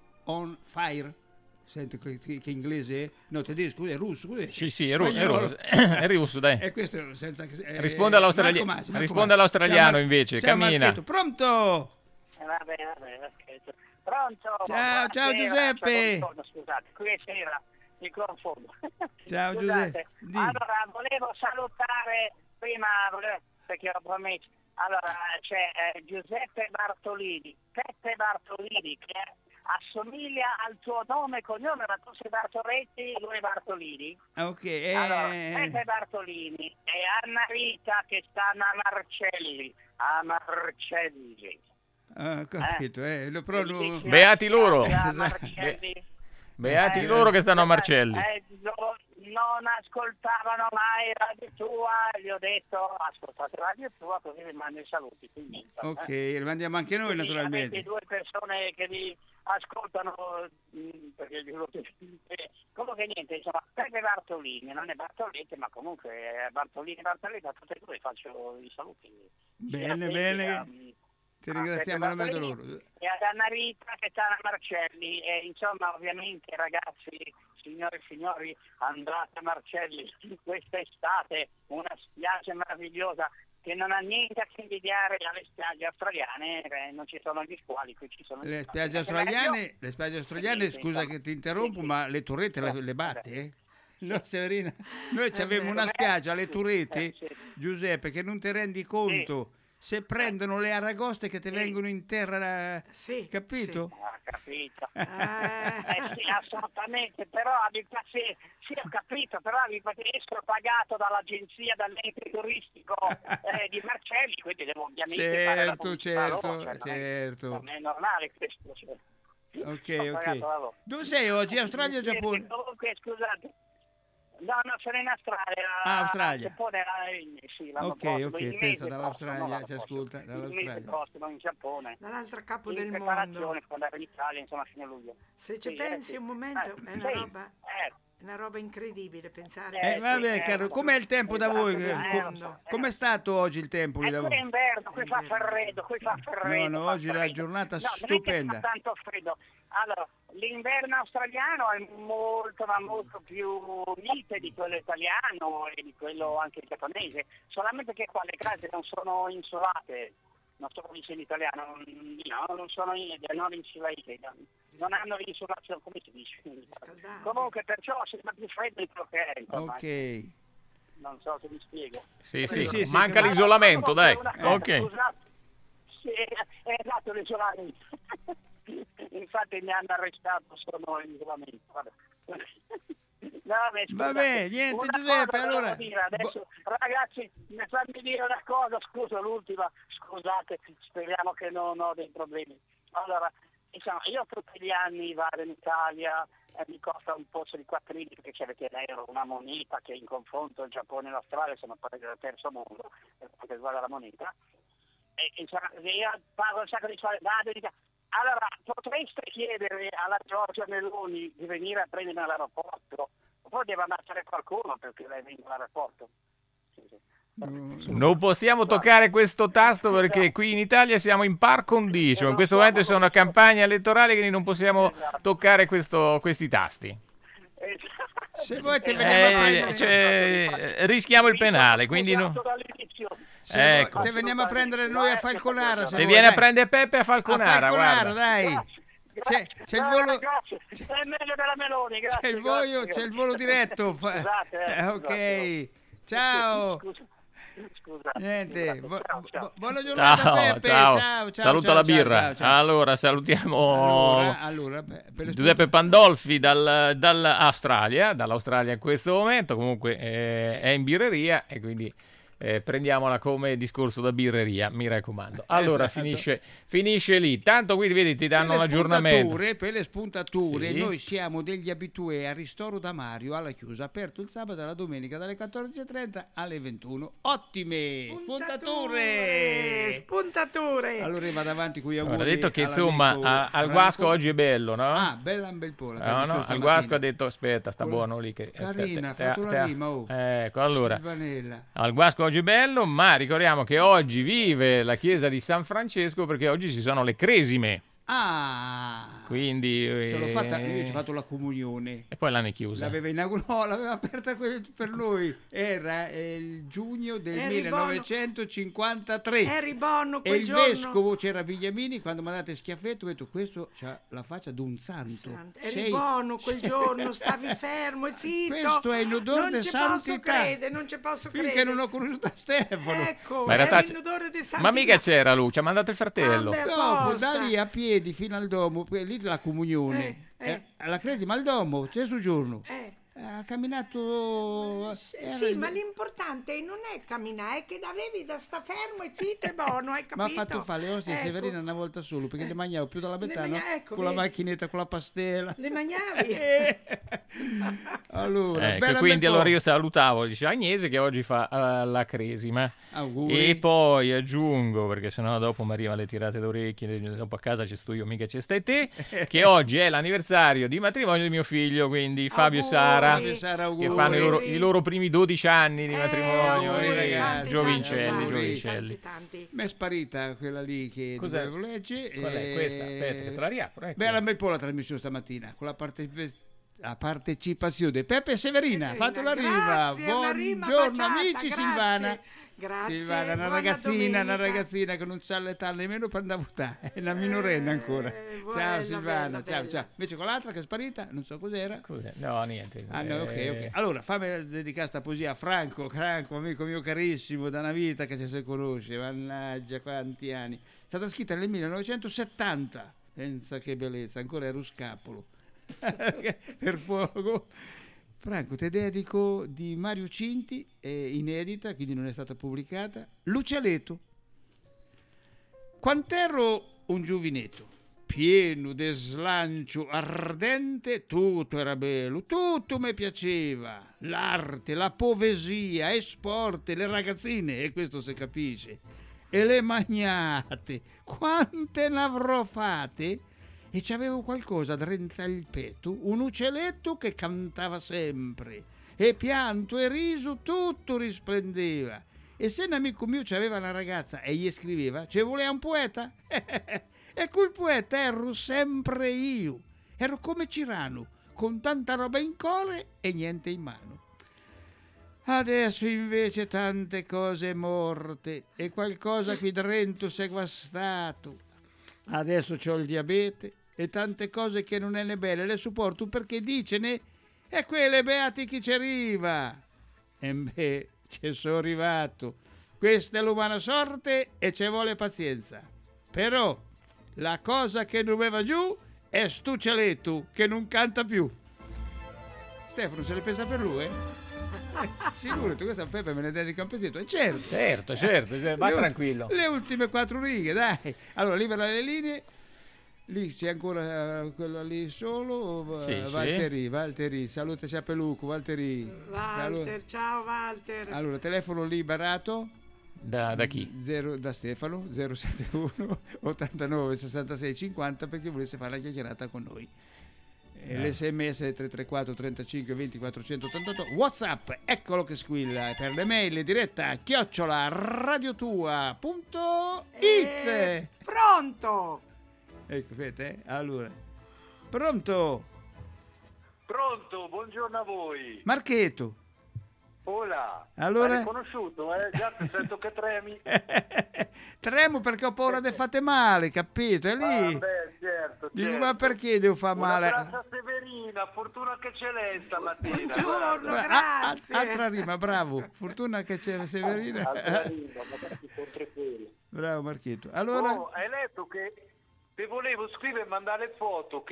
on fire. Senti che, che inglese è? No, tedesco, è russo. È sì, sì, è, ru- è russo, è russo, dai. E questo senza, eh, risponde all'australia- Marco Masi, Marco risponde all'australiano Mar- invece, ciao cammina. Marchetto. Pronto? Eh, vabbè, vabbè, scherzo. Pronto? Ciao, ciao Giuseppe. Buongiorno, scusate, qui è sera, mi confondo. Ciao Scusate, Giuseppe. Di. Allora, volevo salutare prima, volevo, perché ho promesso. Allora, c'è eh, Giuseppe Bartolini, Peppe Bartolini, che assomiglia al tuo nome e cognome, ma tu sei Bartoletti, lui è Bartolini. Ok, eh, Allora, Peppe Bartolini e Anna Rita che stanno a Marcelli, a Marcelli. ah, ho capito, eh, lo- però no- Beati loro. A Marcelli. Beati Eh, loro che stanno a eh, Marcelli. eh, no- non ascoltavano mai Radio Tua, gli ho detto ascoltate Radio Tua così vi mando i saluti. Quindi, ok, eh. lo mandiamo anche noi Quindi naturalmente. avete due persone che vi ascoltano mh, perché gli ho detto- eh, comunque niente, insomma, Peppe Bartolini, non è Bartoletti, ma comunque è Bartolini Bartoletti, a tutte e due faccio i saluti. Bene, Sia a te bene. che a, mh, Ti a ringraziamo Peppe veramente Bartolini loro. e ad Anna Rita che sta a Marcelli e insomma ovviamente ragazzi, signore e signori, andate a Marcelli quest'estate, una spiaggia meravigliosa che non ha niente a che invidiare alle spiagge australiane, eh, non ci sono gli squali, qui ci sono Le gli spiagge squali. australiane, le spiagge australiane, Sì, scusa sì, che ti interrompo, sì, sì. ma le torrette le, le batte, eh? No, Severina, noi ci avevamo una vero. spiaggia, le Sì, torrette, eh, sì. Giuseppe, che non ti rendi conto. Se prendono le aragoste che ti Sì. vengono in terra, Sì, capito? Ah, capito. Eh, Eh sì, assolutamente, però abbi pazienza, sì ho capito, però abbi pazienza, sono pagato dall'agenzia, dall'ente turistico eh, di Marcelli, quindi devo ovviamente fare la Certo, pubblicità certo, loro, cioè, non è- certo. non è normale questo. Cioè. Ok, Sono pagato da ok. loro. Dove sei oggi? Australia o Sì, Giappone? Comunque, scusate. No, no, sono in Australia. Ah, Australia. Giappone, eh, sì, l'anno Ok, prossimo, ok, il pensa mese dall'Australia, prossimo, no, ci l'anno ascolta, prossimo. Il dall'Australia. mese prossimo in Giappone. dall'altro capo In del preparazione mondo. per andare in Italia, insomma, a fine luglio. Se ci Sì, pensi eh, sì. un momento, Eh, è una sì, roba, eh, è una roba incredibile pensare. Eh, Eh, vabbè, sì, caro, eh, com'è il tempo da esatto, voi? del Co- mondo. eh, Com'è stato oggi il tempo lì Eh, da qui è voi? inverno, qui fa freddo, qui fa freddo. no, fa oggi la freddo. giornata no, non è che stupenda. fa tanto freddo. Allora, l'inverno australiano è molto, ma molto più mite di quello italiano e di quello anche giapponese, solamente che qua le case non sono insulate, non sono in italiano, no, non sono in, non insulate, non hanno l'insulazione, come si dice? Scaldate. Comunque perciò sembra più freddo di quello che è, insomma. Ok. Non so se mi spiego. Sì, Sì, sì, sì, sì, manca che- l'isolamento, dai. Una cosa, Ok. scusate. Sì, è esatto l'isolamento. Infatti mi hanno arrestato, sono in isolamento. Vabbè. No, vabbè, scusate. Vabbè, niente, Una Giuseppe, cosa allora- volevo dire adesso, ragazzi, mi fammi dire una cosa, scusa l'ultima, scusate, speriamo che non ho dei problemi. Allora, insomma, io tutti gli anni vado in Italia e mi costa un pozzo di quattrini perché c'avete l'euro, una moneta che in confronto il Giappone e l'Australia sono paesi del terzo mondo per quanto riguarda la moneta. E, insomma, io pago un sacco di soldi, vado in Italia. Allora, potreste chiedere alla Giorgia Meloni di venire a prendermi all'aeroporto? Poi deve andare qualcuno perché lei venga all'aeroporto. Sì, sì. Non possiamo toccare questo tasto perché qui in Italia siamo in par condicio. In questo momento c'è una campagna elettorale che non possiamo toccare questo- questi tasti. Se voi te veniamo a Eh, prendere, cioè, rischiamo il penale, quindi no. se voi- ecco. te veniamo a prendere noi a Falconara. Se Te vuoi, viene a dai. prendere Peppe a a Falconara, Falconara, guarda. dai. C'è, c'è il No, volo, grazie. È meglio della Meloni, grazie. c'è il voglio- grazie. c'è il volo diretto. fa- Scusate, eh, Eh, ok. scusate. Ciao. Scusa. Scusa. Niente, Scusate. bu- Ciao, bu- ciao. buona giornata Ciao, Peppe. ciao. Ciao, ciao, Saluta ciao, la ciao, birra. ciao, ciao. Allora, salutiamo Allora, allora, beh, per le Giuseppe Pandolfi dal, dall'Australia, dall'Australia in questo momento, comunque eh, è in birreria e quindi eh, prendiaamola come discorso da birreria, mi raccomando. Allora Esatto. finisce, finisce lì. Tanto qui vedi ti danno Per le l'aggiornamento. spuntature, per le spuntature Sì. noi siamo degli abitué al Ristoro da Mario alla chiusa, aperto il sabato e la domenica dalle quattordici e trenta alle ventuno. Ottime spuntature! Spuntature. Allora Eva davanti con gli auguri. Allora, ha detto che all'amico insomma a- al Franco. Guasco oggi è bello, no? Ah, bella un bel po'. la No, tradizione no, al stamattina. Guasco ha detto aspetta, sta Con- buono lì che Carina, ha te- fatto te- la te- rima, oh. Ecco, allora Silvanella. al Guasco oggi è bello, ma ricordiamo che oggi vive la chiesa di San Francesco perché oggi ci sono le cresime. Ah, Quindi ce l'ho eh, fatta, io ci ho fatto la comunione. e poi l'hanno chiusa. L'aveva inaugurata, no, l'aveva aperta que- per noi. Era eh, il giugno del Eri millenovecentocinquantatré. Eri buono E quel il giorno. vescovo c'era Vigliamini, quando mi ha dato schiaffetto, ho detto questo ha la faccia di un santo. Santo. Eri Sei- buono quel sei- giorno, stavi fermo e zitto. Questo è in odore non di ci posso santità. credere, non ci posso Finché credere. non ho conosciuto Stefano. Ecco, Ma in realtà eri c'è- in odore di santità. Ma mica c'era lui, ci ha mandato il fratello. Ah, beh. Dopo, apposta. da lì a piedi fino al domo, poi lì la comunione. Eh, eh. Eh, alla Cresima al domo, Gesù giorno. Eh. Ha camminato. Sì, era sì, il- ma l'importante non è camminare, è che l'avevi da sta fermo e zitto e buono, hai Ma ha capito? fatto fare le ostie Ecco. Severina una volta solo perché le mangiavo più dalla metà, no? magna- ecco, Con la vedi. macchinetta, con la pastela. Le mangiavi? Allora, Ecco, bella quindi bel po'. allora io salutavo, dice Agnese che oggi fa eh, la cresima. Auguri. E poi aggiungo, perché sennò dopo mi arrivano le tirate d'orecchie, dopo a casa ci sto io, mica ci stai te, che oggi è l'anniversario di matrimonio di mio figlio, quindi Fabio e Auguri. Sara, Fabio e Sara, auguri. che fanno i loro, i loro primi dodici anni di Eh, matrimonio. auguri, e ragazzi, giovincelli, tanti, giovincelli. Tanti, tanti. Mi è sparita quella lì che Cos'è? dovevo leggere. Qual è e- questa? Aspetta, che te la riapro. Ecco. Bella bel po' la trasmissione stamattina con la parte. La partecipazione di Peppe e Severina, ha fatto la rima. Grazie, una rima Buongiorno baciata, amici, grazie. Silvana. Grazie, Silvana, una buona ragazzina, una domenica. ragazzina che non sa l'età nemmeno per andare a votare, è una minorenne ancora. Eh, Ciao bella, Silvana, bella, ciao, bella. ciao. Invece con l'altra che è sparita, non so cos'era. Cos'è? No, niente. Ah, no, ok, Eh, ok. Allora, fammi dedicare sta poesia a Franco, Franco, amico mio carissimo, da una vita che ci si conosce, mannaggia, quanti anni. È stata scritta nel millenovecentosettanta, pensa che bellezza, ancora ero scapolo. Per fuoco. Franco, ti dedico di Mario Cinti, è inedita, quindi non è stata pubblicata. Lucialeto. Quant'ero un giovinetto, pieno de slancio ardente, tutto era bello, tutto mi piaceva, l'arte, la poesia, e sport, le ragazzine, e questo si capisce, e le magnate, quante ne avrò fatte? E c'avevo qualcosa dentro il petto, un uccelletto che cantava sempre, e pianto e riso tutto risplendeva. E se un amico mio c'aveva una ragazza e gli scriveva, ci voleva un poeta? E quel poeta ero sempre io, ero come Cirano, con tanta roba in cuore e niente in mano. Adesso invece tante cose morte e qualcosa qui dentro si è guastato. Adesso c'ho il diabete e tante cose che non è né belle le supporto perché dicene e quelle beati chi ci arriva. E beh, ci sono arrivato. Questa è l'umana sorte e ci vuole pazienza. Però la cosa che non va giù è stu cialetto che non canta più. Stefano, se le pensa per lui, eh? Sicuro, tu questa Peppe me ne dedica un pezzetto, e certo. Certo, certo, cioè, va Le ul- tranquillo. Le ultime quattro righe, dai. Allora, libera le linee. Lì c'è ancora eh, quello lì solo. Sì, eh, sì. Valtteri, Valtteri, salute Ciapeluco, Valtteri. Walter, ciao Walter. Allora, telefono liberato. Da, da chi? Zero, da Stefano zero sette uno ottantanove sessantasei cinquanta per chi volesse fare la chiacchierata con noi. E Eh. L'S M S tre tre quattro trentacinque venti quattrocentottantotto, WhatsApp, eccolo che squilla, per le mail diretta chiocciola radiotua punto it. Eh, pronto? Ecco, vedete? Allora, pronto? Pronto, buongiorno a voi. Marchetto. Hola. Allora? Hai riconosciuto, eh? Già ti sento che tremi. Tremo perché ho paura di fate male, capito? È lì. Ah, beh, certo, Dico, certo. ma perché devo fare Un male? abbraccio a Severina, fortuna che c'è lei stamattina. Buongiorno. guarda. Ah, ah, grazie. altra rima, bravo. Fortuna che c'è Severina. Altra rima, magari sempre quello. Bravo Marchetto. Allora, Oh, hai letto che ti volevo scrivere e mandare foto che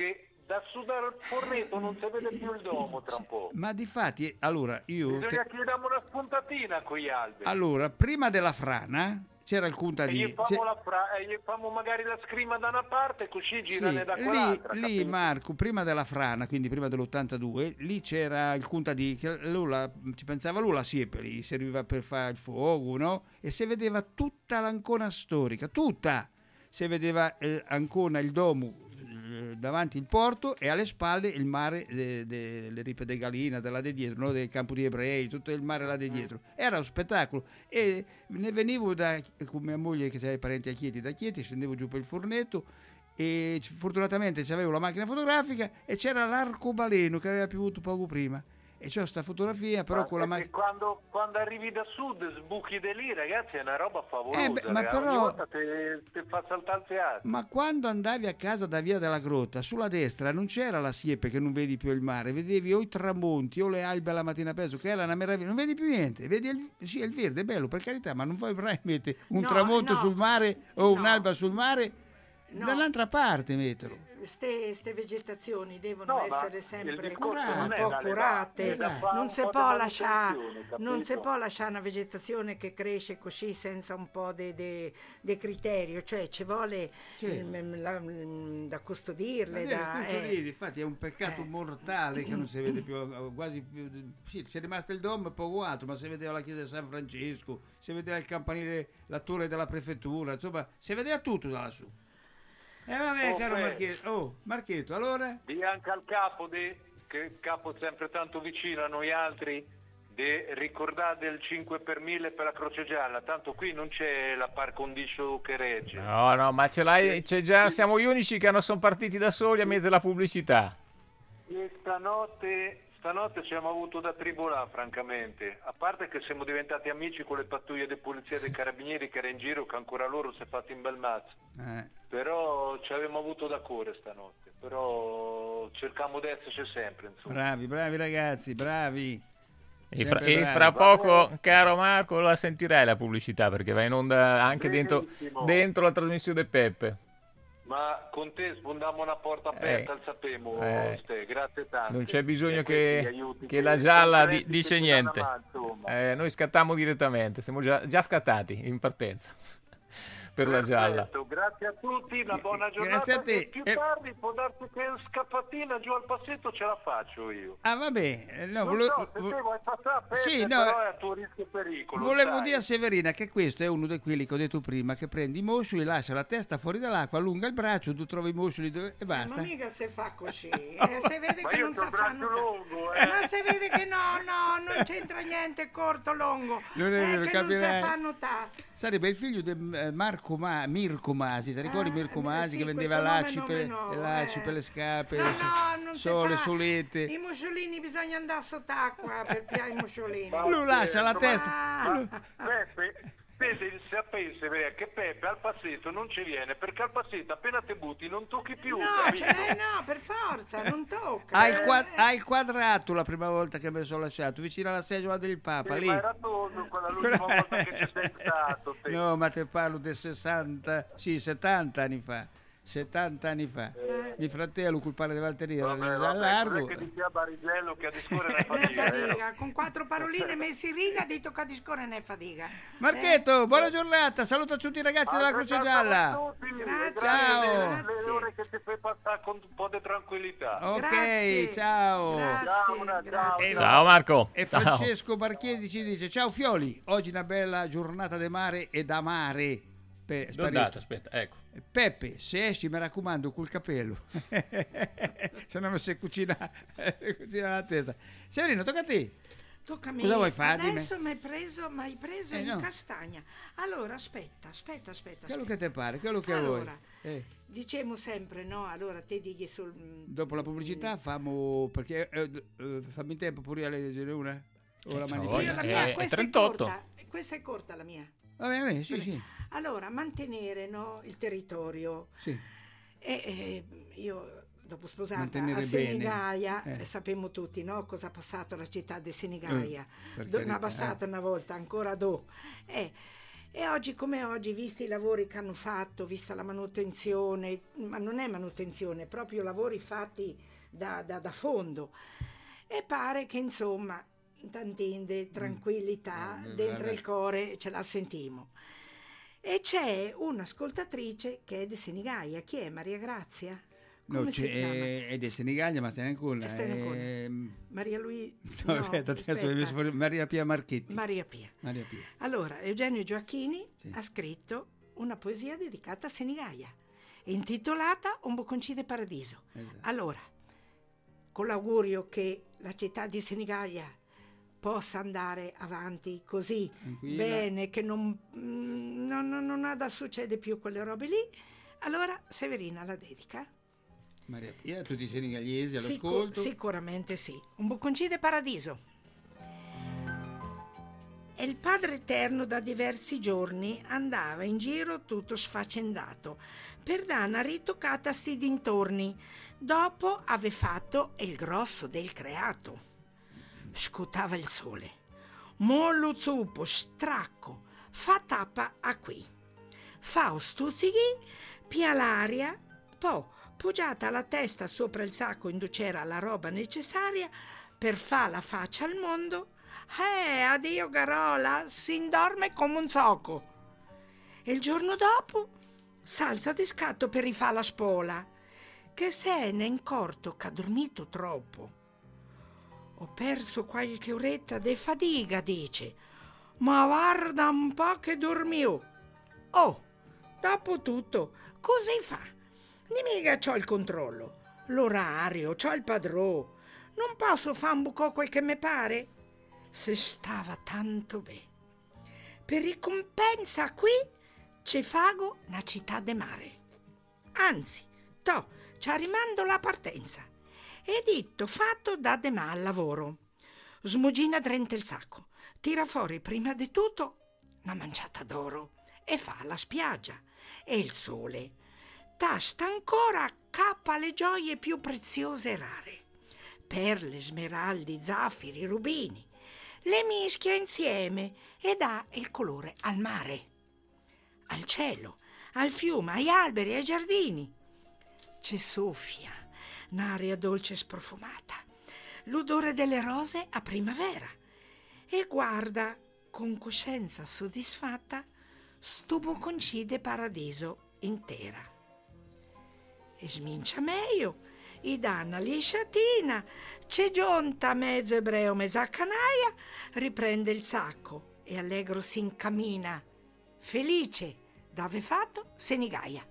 da su dal fornetto non si vede più il domo tra un po'. Ma difatti, allora, io... Bisogna te- che gli diamo una spuntatina con gli alberi. Allora, prima della frana c'era il e contadino. gli famo, la fra- e gli famo magari la scrima da una parte, così Sì, girane da lì, quell'altra. lì capito? Marco, prima della frana, quindi prima dell'ottantadue, lì c'era il contadino, che lui la- ci pensava lui la siepe, gli serviva per fare il fuoco, no? E si vedeva tutta l'Ancona storica, tutta! Si vedeva eh, Ancona, il domo, eh, davanti il porto e alle spalle il mare de- de- delle ripe di Galina, della di dietro, no? Del campo di Ebrei, tutto il mare là di dietro. Era un spettacolo e ne venivo da, con mia moglie che aveva i parenti a Chieti, da Chieti scendevo giù per il fornetto e c- fortunatamente c'avevo la macchina fotografica e c'era l'arcobaleno che aveva piovuto poco prima e c'ho sta fotografia però Ma con la perché macchina. quando, quando arrivi da sud sbuchi di lì, ragazzi, è una roba favolosa. Eh beh, ma ragazzi. però- Ogni volta te, te fa saltare il teatro. Ma quando andavi a casa da Via della Grotta, sulla destra non c'era la siepe che non vedi più il mare, vedevi o i tramonti o le albe alla mattina presto, che era una meraviglia, non vedi più niente, vedi il, sì, il verde, è bello per carità, ma non vuoi mai mettere un No, tramonto no, sul mare o no. un'alba sul mare, No. dall'altra parte metterlo. Queste vegetazioni devono No, ma essere il sempre discorso non un è po' da levare, curate, è da Esatto. fare non un si po' di può lasciare manutenzione, non si capito? può lasciare una vegetazione che cresce così senza un po' di criterio, cioè ci vuole Sì. mm, la- mm, da custodirle, Ma da, questo eh. lì, infatti è un peccato Eh. mortale che non si vede più eh, quasi più. Sì, c'è rimasto il domo e poco altro, ma si vedeva la chiesa di San Francesco, si vedeva il campanile, la torre della prefettura, insomma, si vedeva tutto da lassù. E vabbè, Oh, caro beh. Marchetto, oh, Marchetto, allora? Bianca al capo, di, che capo sempre tanto vicino a noi altri, di ricordare il cinque per mille per la Croce Gialla, tanto qui non c'è la par condicio che regge. No, no, ma ce l'hai, c'è già, siamo gli unici che non sono partiti da soli a mettere la pubblicità. E stanotte, stanotte ci abbiamo avuto da tribolare, francamente. A parte che siamo diventati amici con le pattuglie di polizia e dei carabinieri che era in giro, che ancora loro si è fatto in bel mazzo. Eh, Però ci avevamo avuto da cuore stanotte. Però cerchiamo di esserci sempre, insomma. bravi, bravi ragazzi, bravi. E fra, Sempre e bravi. fra poco, caro Marco, la sentirai la pubblicità perché va in onda anche dentro, Benissimo. dentro la trasmissione di Peppe. Ma con te sfondiamo una porta aperta, Eh, al sapemo, eh. Ste, grazie tanto. Non c'è bisogno E questi che, aiuti che la gialla di- concreti dice che ci danno niente. una mano, insomma. Eh, noi scattiamo direttamente, siamo già, già scattati in partenza per la gialla. Perfetto, grazie a tutti, una buona giornata. Grazie a te. E più E- tardi può darsi che in scappatina giù al passetto ce la faccio io. Ah, vabbè, eh, no, Non vole- so, se vo- te vuoi passare, Peppe, Sì, no, però è a tuo rischio e pericolo. volevo sai. dire a Severina che questo è uno di quelli che ho detto prima, che prende i moscioli, lascia la testa fuori dall'acqua, allunga il braccio, tu trovi i moscioli dove- e basta. Ma mica si fa così, eh, si vede Ma che io non c'ho sa il braccio fanno lungo, eh. ma si vede che no, no, non c'entra niente, corto, lungo, Non è eh, vero, che non si capirai. fa notare. Sarebbe il figlio di eh, Marco Ma- Mirko Masi, ti ricordi Ah, Mirko eh, Masi sì, che vendeva questo nome lacci nome per, no, le lacci eh. per le scarpe, No, le no, non si sole, fa. solette. I musciolini bisogna andare sott'acqua per piare i musciolini. Ma- Lui lascia la Ma- testa. Ah. Peppe, Peppe, sapesse vero, che Peppe al passetto non ci viene, perché al passetto appena te butti non tocchi più, No, capito? cioè, no, per forza, non tocca. Ha il, eh. qua- ha il quadrato la prima volta che mi sono lasciato, vicino alla seggiola del Papa, Sì, lì. ma era tondo quella l'ultima volta che ci sei stato, te. No, ma te parlo del sessanta, sì, settanta anni fa. settanta anni fa. Mio fratello, col padre di Valteria, era Vabbè, già vabbè, largo. non è che dici a Barigello che a discorrere è Ne è fatica, vero? fatica, con quattro paroline messe in riga, di tocca di scorrere ne è fatica. Marchetto, buona giornata, saluta a tutti i ragazzi della Croce Gialla. A tutti, Grazie, grazie ciao. per le- grazie. le ore che ti fai passare con un po' di tranquillità. Ok, Grazie. ciao. Grazie, Ciao, ciao. grazie. Ciao Marco. E Ciao. Francesco Marchesi ci dice: ciao Fioli, oggi una bella giornata di mare e da mare. Pe- Dove è andato? Aspetta, ecco. Peppe, se esci mi raccomando col capello, se no mi si cucina, cucina la testa. Severino, tocca a te. Tocca a me. Cosa vuoi fare? Dimmi. Adesso mi hai preso, mi hai preso Eh, in no. castagna. Allora, aspetta, aspetta, aspetta. Quello aspetta. che ti pare, quello che Allora, vuoi. Eh, diciamo sempre, no? Allora, te dighi sul... dopo la pubblicità famo, perché eh, eh, fammi in tempo pure a leggere una o la Eh, manifesta. voglia. Io la Eh, mia, è questa è trentotto. corta. Questa è corta la mia. Vabbè, vabbè, sì, sì, Allora, mantenere, no, il territorio. sì. E eh, io, dopo sposata Mantenere a bene. Senigaia, Eh. eh, sappiamo tutti, no, cosa ha passato la città di Senigaia. Eh, per Do- non carità, è bastata una volta, ancora do. Eh, E oggi come oggi, visti i lavori che hanno fatto, vista la manutenzione, ma non è manutenzione, è proprio lavori fatti da, da, da fondo, e pare che insomma, t'intende, tranquillità, Mm. dentro il cuore ce la sentimo. E c'è un'ascoltatrice che è di Senigallia. Chi è? Maria Grazia? Come No, si c'è- chiama? è, è di Senigallia, ma stai ancora. È Stena Ancona. Ehm, Maria Luisa? no, aspetta, adesso mi è messo fuori Maria Pia Marchetti. Maria Pia. Maria Pia. Allora, Eugenio Gioacchini Sì. ha scritto una poesia dedicata a Senigallia, intitolata Un bocconcino di paradiso. Esatto. Allora, con l'augurio che la città di Senigallia possa andare avanti così Tranquilla. bene, che non, mm, non, non, non ha da succedere più quelle robe lì, allora Severina la dedica. Maria Pia, tutti i senegallesi Sicu- all'ascolto. sicuramente sì. Un bocconcino di paradiso. E il Padre Eterno da diversi giorni andava in giro tutto sfaccendato per dare una ritoccata a sti dintorni. Dopo ave fatto il grosso del creato. Scutava il sole. Mollo zuppo, stracco, fa tappa a qui. Fa o stuzzichi, pia l'aria, poi poggiata la testa sopra il sacco in cui c'era la roba necessaria per far la faccia al mondo. Eh, addio Garola, si indorme come un zoco. E il giorno dopo s'alza di scatto per rifà la spola, che se n'è incorto che ha dormito troppo. Ho perso qualche oretta de fadiga, dice, ma guarda un po' che dormiu. Oh, dopo tutto, così fa? Né mica c'ho il controllo, l'orario, c'ho il padrò. Non posso fare un buco quel che mi pare? Se stava tanto bene. Per ricompensa qui ci fago una città de mare. Anzi, to, ci rimando la partenza. E ditto fatto da demà al lavoro. Smugina drente il sacco, tira fuori prima di tutto una manciata d'oro e fa la spiaggia e il sole. Tasta ancora cappa le gioie più preziose e rare. Perle, smeraldi, zaffiri, rubini. Le mischia insieme e dà il colore al mare, al cielo, al fiume, agli alberi, ai giardini. Ci soffia un'aria dolce e sprofumata, l'odore delle rose a primavera, e guarda con coscienza soddisfatta sto bocconcino paradiso intera. E smincia meglio, i dà una lisciatina, c'è giunta mezzo ebreo, mezza canaia, riprende il sacco e allegro si incammina, felice d'ave fatto Senigallia.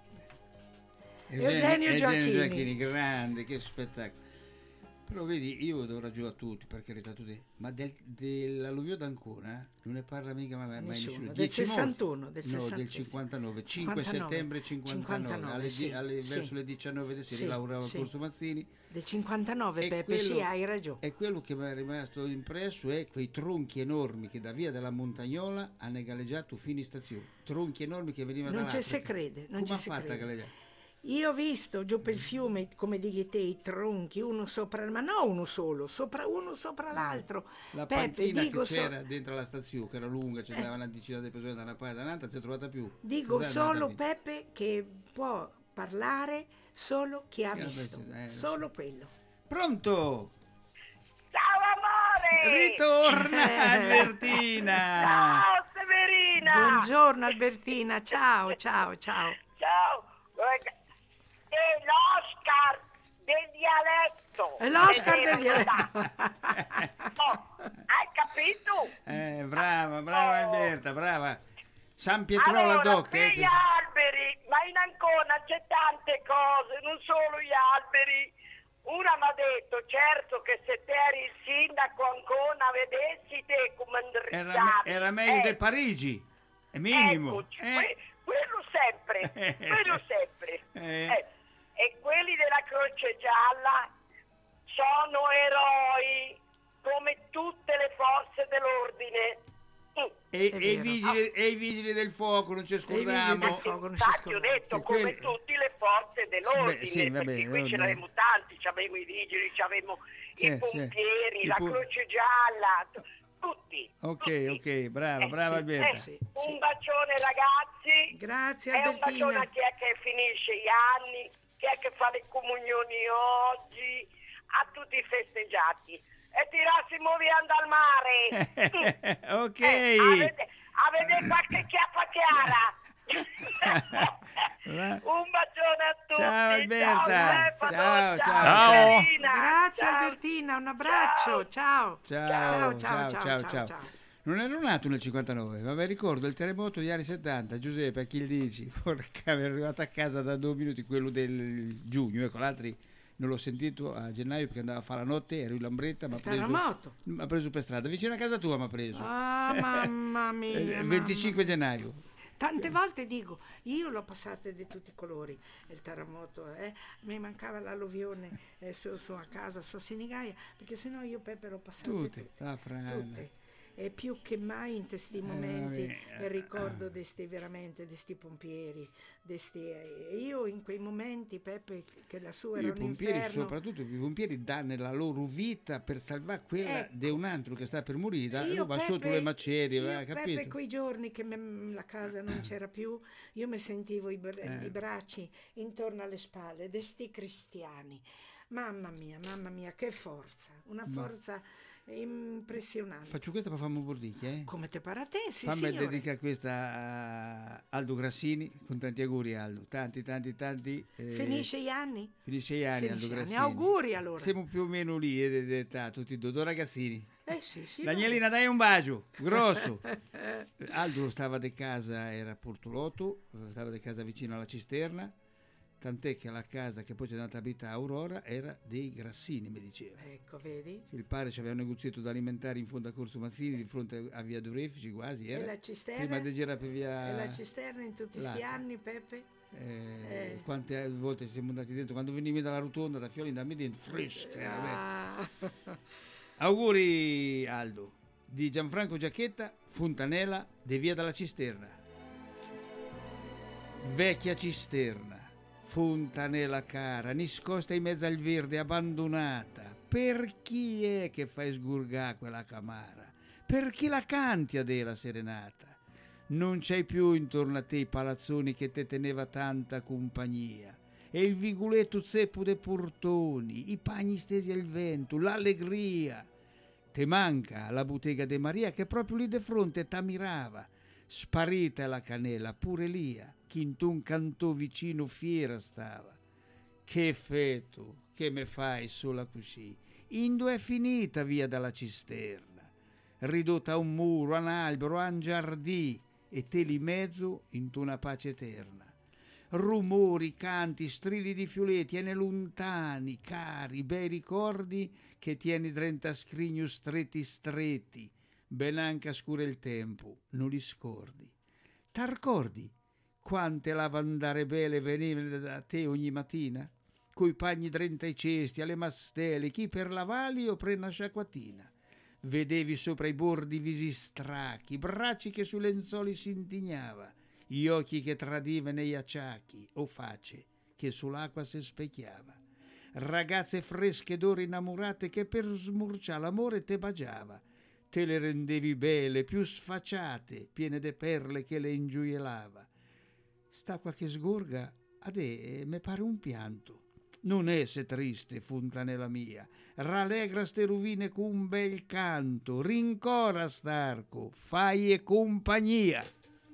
Eugenio Gioacchini. Grande, che spettacolo. Però vedi, io do ragione a tutti, per carità, tutti, ma del, dell'alluvio d'Ancona non ne parla mica mai, mai Nessuno. nessuno. Del Dieci morti. sessantuno, del No, sessantuno, del cinquantanove, cinque cinquantanove. settembre cinquantanove, cinquantanove, alle, sì, alle, sì. verso le diciannove del sera, Sì, lavorava sì. al Corso Mazzini. Del cinquantanove, E Peppe, quello- sì, hai ragione. E quello che mi è rimasto impresso è quei tronchi enormi che da via della Montagnola hanno galleggiato fino in stazione. Tronchi enormi che venivano Non ci dall'Africa. si crede, non Come ci ha si fatto a crede. galleggiare? Io ho visto giù per il fiume, come dighi te, i tronchi, uno sopra, ma no uno solo, sopra uno sopra l'altro. La Peppe, panchina dico, che so- c'era dentro la stazione, che era lunga, c'era una decina di persone da una parte e dall'altra, non si è trovata più. dico Non si è solo, andata più. Peppe, che può parlare solo chi ha Chi ha visto, visto, eh, lo solo so. quello. Pronto? Ciao amore! Ritorna Albertina! Ciao Severina! Buongiorno Albertina, ciao, ciao, ciao. Ciao! E l'Oscar del dialetto! È l'Oscar del Vedete, dialetto. Oh, hai capito? Eh, brava, brava Alberta, brava. San Pietrola Allora, Doc. per eh, gli che- alberi, ma in Ancona c'è tante cose, non solo gli alberi. Una mi ha detto, certo che se te eri il sindaco Ancona vedessi te come Era, andresti. era meglio del Parigi, è minimo. Eccoci, eh. que- quello sempre, quello sempre. Eh. Eh, E quelli della Croce Gialla sono eroi come tutte le forze dell'ordine. Mm. E, È e i vero. vigili, e i vigili del fuoco, non ci vigili scordiamo. del fuoco. non si Infatti ho scorda. detto Sì, come quelli- tutte le forze dell'ordine, Beh, sì, vabbè, perché qui vabbè. ce n'avevamo tanti, c'avevamo i vigili, c'avevamo Sì, i sì. pompieri, I la pu- Croce Gialla. tutti. Ok, tutti. ok, brava, Eh, brava sì, Alberta. eh, sì. Un bacione ragazzi. Grazie E un Albertina. bacione a chi è che finisce gli anni, chi è che fa le comunioni oggi, a tutti i festeggiati. E tirassimo via dal mare. Ok. Eh, avete, avete qualche chiappa chiara? Va- Un bacione a tutti. Ciao, Alberta. Stefano, Ciao, ciao, ciao. Carina. Grazie Ciao. Albertina, un abbraccio. Ciao. Ciao, Ciao, ciao, ciao, ciao, ciao, ciao. ciao. Non ero nato nel cinquantanove, vabbè, ricordo il terremoto degli anni settanta. Giuseppe, a chi gli dici? Porca, ero arrivato a casa da due minuti, quello del giugno, ecco, l'altro non l'ho sentito a gennaio perché andavo a fare la notte, ero in Lambretta, mi ha Il preso, terremoto. m'ha preso per strada, vicino a casa tua mi ha preso. Ah, mamma mia. Eh, mamma venticinque mia. gennaio. Tante volte dico, io l'ho passata di tutti i colori, il terremoto, eh? Mi mancava l'alluvione eh, su, su a casa, su a Senigaia, perché sennò io Peppe l'ho passate Tutte, tutte. ah, Frana. tutte. E più che mai in questi momenti vabbè. il ricordo di sti veramente, di sti pompieri, di sti, eh, io in quei momenti Peppe che la sua era I un pompieri, inferno. soprattutto i pompieri, danno la loro vita per salvare quella Ecco. di un altro che sta per morire, Io, va Peppe, sotto le macerie, io, va, Peppe, capito? quei giorni che me- la casa non c'era più, io mi sentivo i, br- Eh. i bracci intorno alle spalle di sti cristiani. Mamma mia, mamma mia, che forza, una Ma- forza impressionante. Faccio questa per farmi un bordicchio, eh? Come te pare a te, sì, Fammi signore. dedicare questa a Aldo Grassini, con tanti auguri Aldo, tanti, tanti, tanti. eh, Finisce gli anni? Finisce gli anni Finisce Aldo gli anni. Grassini. Auguri allora. Siamo più o meno lì, eh, d'età, tutti e due, due ragazzini. Eh sì, sì. Danielina, dai un bacio, grosso. Aldo stava di casa, era a Portolotto, stava di casa vicino alla cisterna, tant'è che la casa che poi c'è andata a abitare a Aurora era dei Grassini, mi diceva. Ecco, vedi? Il padre c'aveva un negozietto alimentare in fondo a Corso Mazzini, di fronte a via Durefici, quasi E era. la cisterna? Prima di girare per via... E la cisterna in tutti questi Là. anni, Peppe? Eh, Eh. Quante volte siamo andati dentro, quando venivi dalla rotonda da Fioli, andammi dentro, fresca. Ah. Auguri Aldo, di Gianfranco Giacchetta, Fontanella, di via della cisterna. Vecchia cisterna, fontanella cara, nascosta in mezzo al verde, abbandonata. Per chi è che fai sgurgà quella camara? Per chi la canti adela serenata? Non c'hai più intorno a te i palazzoni che te teneva tanta compagnia, e il vigoletto zeppo dei portoni, i pagni stesi al vento, l'allegria. Te manca la bottega de Maria che proprio lì di fronte t'ammirava. Sparita è la canela, pure lia, chi in un cantò vicino fiera stava. Che feto, che me fai sola così? Indo è finita via dalla cisterna, ridotta a un muro, a un albero, a un giardì, e te lì mezzo in una pace eterna. Rumori, canti, strilli di fioletti, e ne lontani, cari, bei ricordi che tieni trenta scrigni stretti stretti, ben anche a scuro il tempo, non li scordi. T'arcordi quante lavandare belle venivano da te ogni mattina? Coi pagni trenta i cesti, alle mastelle, chi per lavali o per una sciacquatina. Vedevi sopra i bordi visi strachi, bracci che sui lenzuoli si indignava, gli occhi che tradivano gli acciacchi, o face che sull'acqua si specchiava. Ragazze fresche d'oro innamorate che per smurciare l'amore te bagiava. Te le rendevi belle, più sfacciate, piene de perle che le ingioiellava. St'acqua che sgorga, ade, me pare un pianto. Non esse triste, fontanella mia, rallegra ste rovine con un bel canto, rincora starco, fai e compagnia.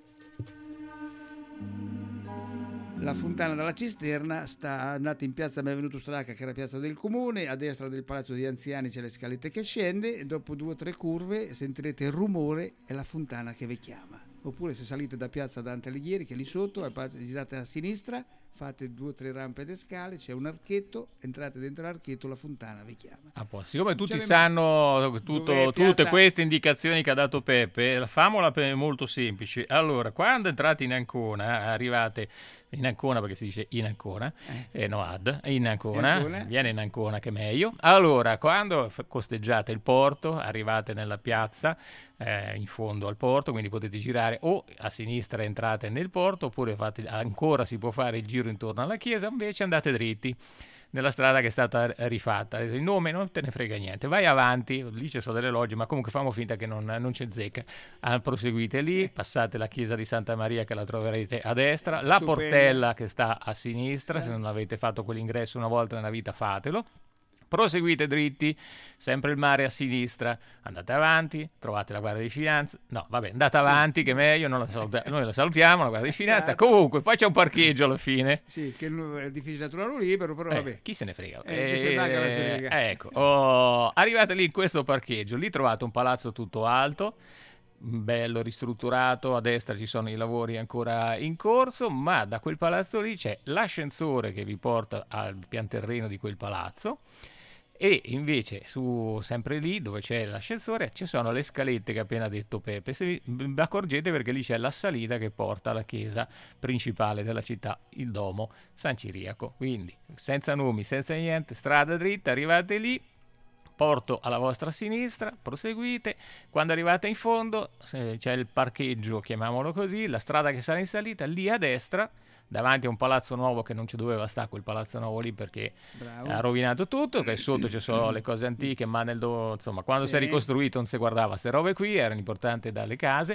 La fontana della cisterna sta andata in piazza Benvenuto Stracca, che era piazza del comune, a destra del palazzo degli anziani c'è le scalette che scende, e dopo due o tre curve sentirete il rumore e la fontana che vi chiama. Oppure se salite da piazza Dante Alighieri, che è lì sotto, girate a sinistra, fate due o tre rampe di scale, c'è un archetto, entrate dentro l'archetto, la fontana vi chiama. Ah, poi, siccome tutti C'è sanno tutto, dov'è tutte piazza- queste indicazioni che ha dato Peppe, famola per molto semplice. Allora, quando entrate in Ancona, arrivate in Ancona, perché si dice in Ancona, eh. Eh, no ad, in Ancona, In Ancona. viene in Ancona che è meglio. Allora, quando f- costeggiate il porto, arrivate nella piazza, eh, in fondo al porto, quindi potete girare o a sinistra entrate nel porto, oppure fate, ancora si può fare il giro intorno alla chiesa, invece andate dritti. nella strada che è stata rifatta. Il nome non te ne frega niente, vai avanti, lì ci sono delle logge, ma comunque famo finta che non, non c'è zecca. Ah, proseguite lì, passate la chiesa di Santa Maria che la troverete a destra, la Stupendo. portella che sta a sinistra, Sì. se non avete fatto quell'ingresso una volta nella vita fatelo. Proseguite dritti, sempre il mare a sinistra, andate avanti, trovate la Guardia di Finanza, no vabbè andate avanti che è meglio, non la saluta- noi la salutiamo, la Guardia di Finanza, Esatto. comunque poi c'è un parcheggio alla fine. Sì, che è difficile trovarlo libero, però Eh, vabbè. chi se ne frega? Eh, chi se ne frega, la se ne frega. Ecco, oh, arrivate lì in questo parcheggio, lì trovate un palazzo tutto alto, bello ristrutturato, a destra ci sono i lavori ancora in corso, ma da quel palazzo lì c'è l'ascensore che vi porta al pian terreno di quel palazzo. E invece su sempre lì dove c'è l'ascensore ci sono le scalette che ha appena detto Peppe. Se vi, vi accorgete perché lì c'è la salita che porta alla chiesa principale della città, il Domo San Ciriaco. Quindi senza nomi, senza niente, strada dritta, arrivate lì, porto alla vostra sinistra, proseguite, quando arrivate in fondo se c'è il parcheggio, chiamiamolo così, la strada che sale in salita, lì a destra davanti a un palazzo nuovo che non ci doveva stare quel palazzo nuovo lì perché Bravo. ha rovinato tutto, che sotto ci sono le cose antiche, ma nel do- insomma quando Sì. si è ricostruito non si guardava queste robe qui, erano importanti dalle case.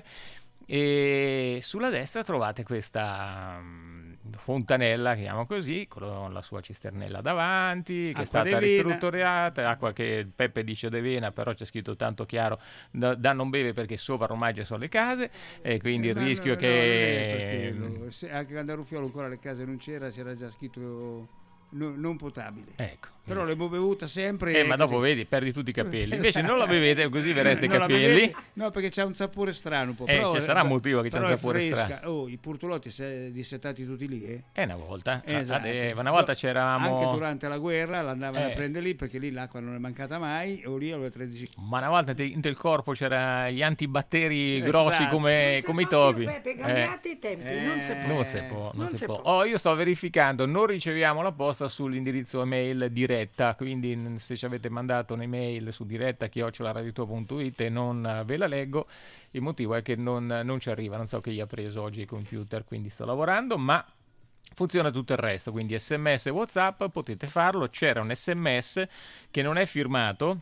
E sulla destra trovate questa mm, fontanella, chiamiamo così, con la sua cisternella davanti, che Acqua è stata de vena. ristrutturata, acqua che Peppe dice de vena, però c'è scritto tanto chiaro da, da non beve perché sopra ormai ci sono le case e quindi Eh, il ma rischio no, è no, non è che... per quello. Se- anche quando a Ruffiolo ancora le case non c'era, c'era già scritto no- non potabile. Ecco. Però l'abbiamo bevuta sempre. Eh, ma dopo così. vedi, perdi tutti i capelli. Invece non la bevete così vi resta i Non la capelli. bevete? No, perché c'ha un sapore strano un po'. Eh, però, ci sarà un motivo che c'ha un però è sapore fresca. strano. Oh, i purtolotti se- dissettati tutti lì, eh? Eh, una volta. Esatto. Eh, una volta No, c'eravamo... Anche durante la guerra l'andavano Eh. a prendere lì perché lì l'acqua non è mancata mai. O lì alle tredici. Ma una volta te- dentro il corpo c'era gli antibatteri Esatto. grossi come, Non si come i può topi. più, Peppe, Eh, cambiate i tempi, non si può. non si può, non Non si si può. può. Oh, io sto verificando, non riceviamo la posta sull'indirizzo email diretta, quindi n- se ci avete mandato un'email su diretta chiocciola radiotua punto it e non eh, ve la leggo, il motivo è che non, non ci arriva, non so che gli ha preso oggi il computer, quindi sto lavorando, ma funziona tutto il resto, quindi sms e WhatsApp potete farlo. C'era un sms che non è firmato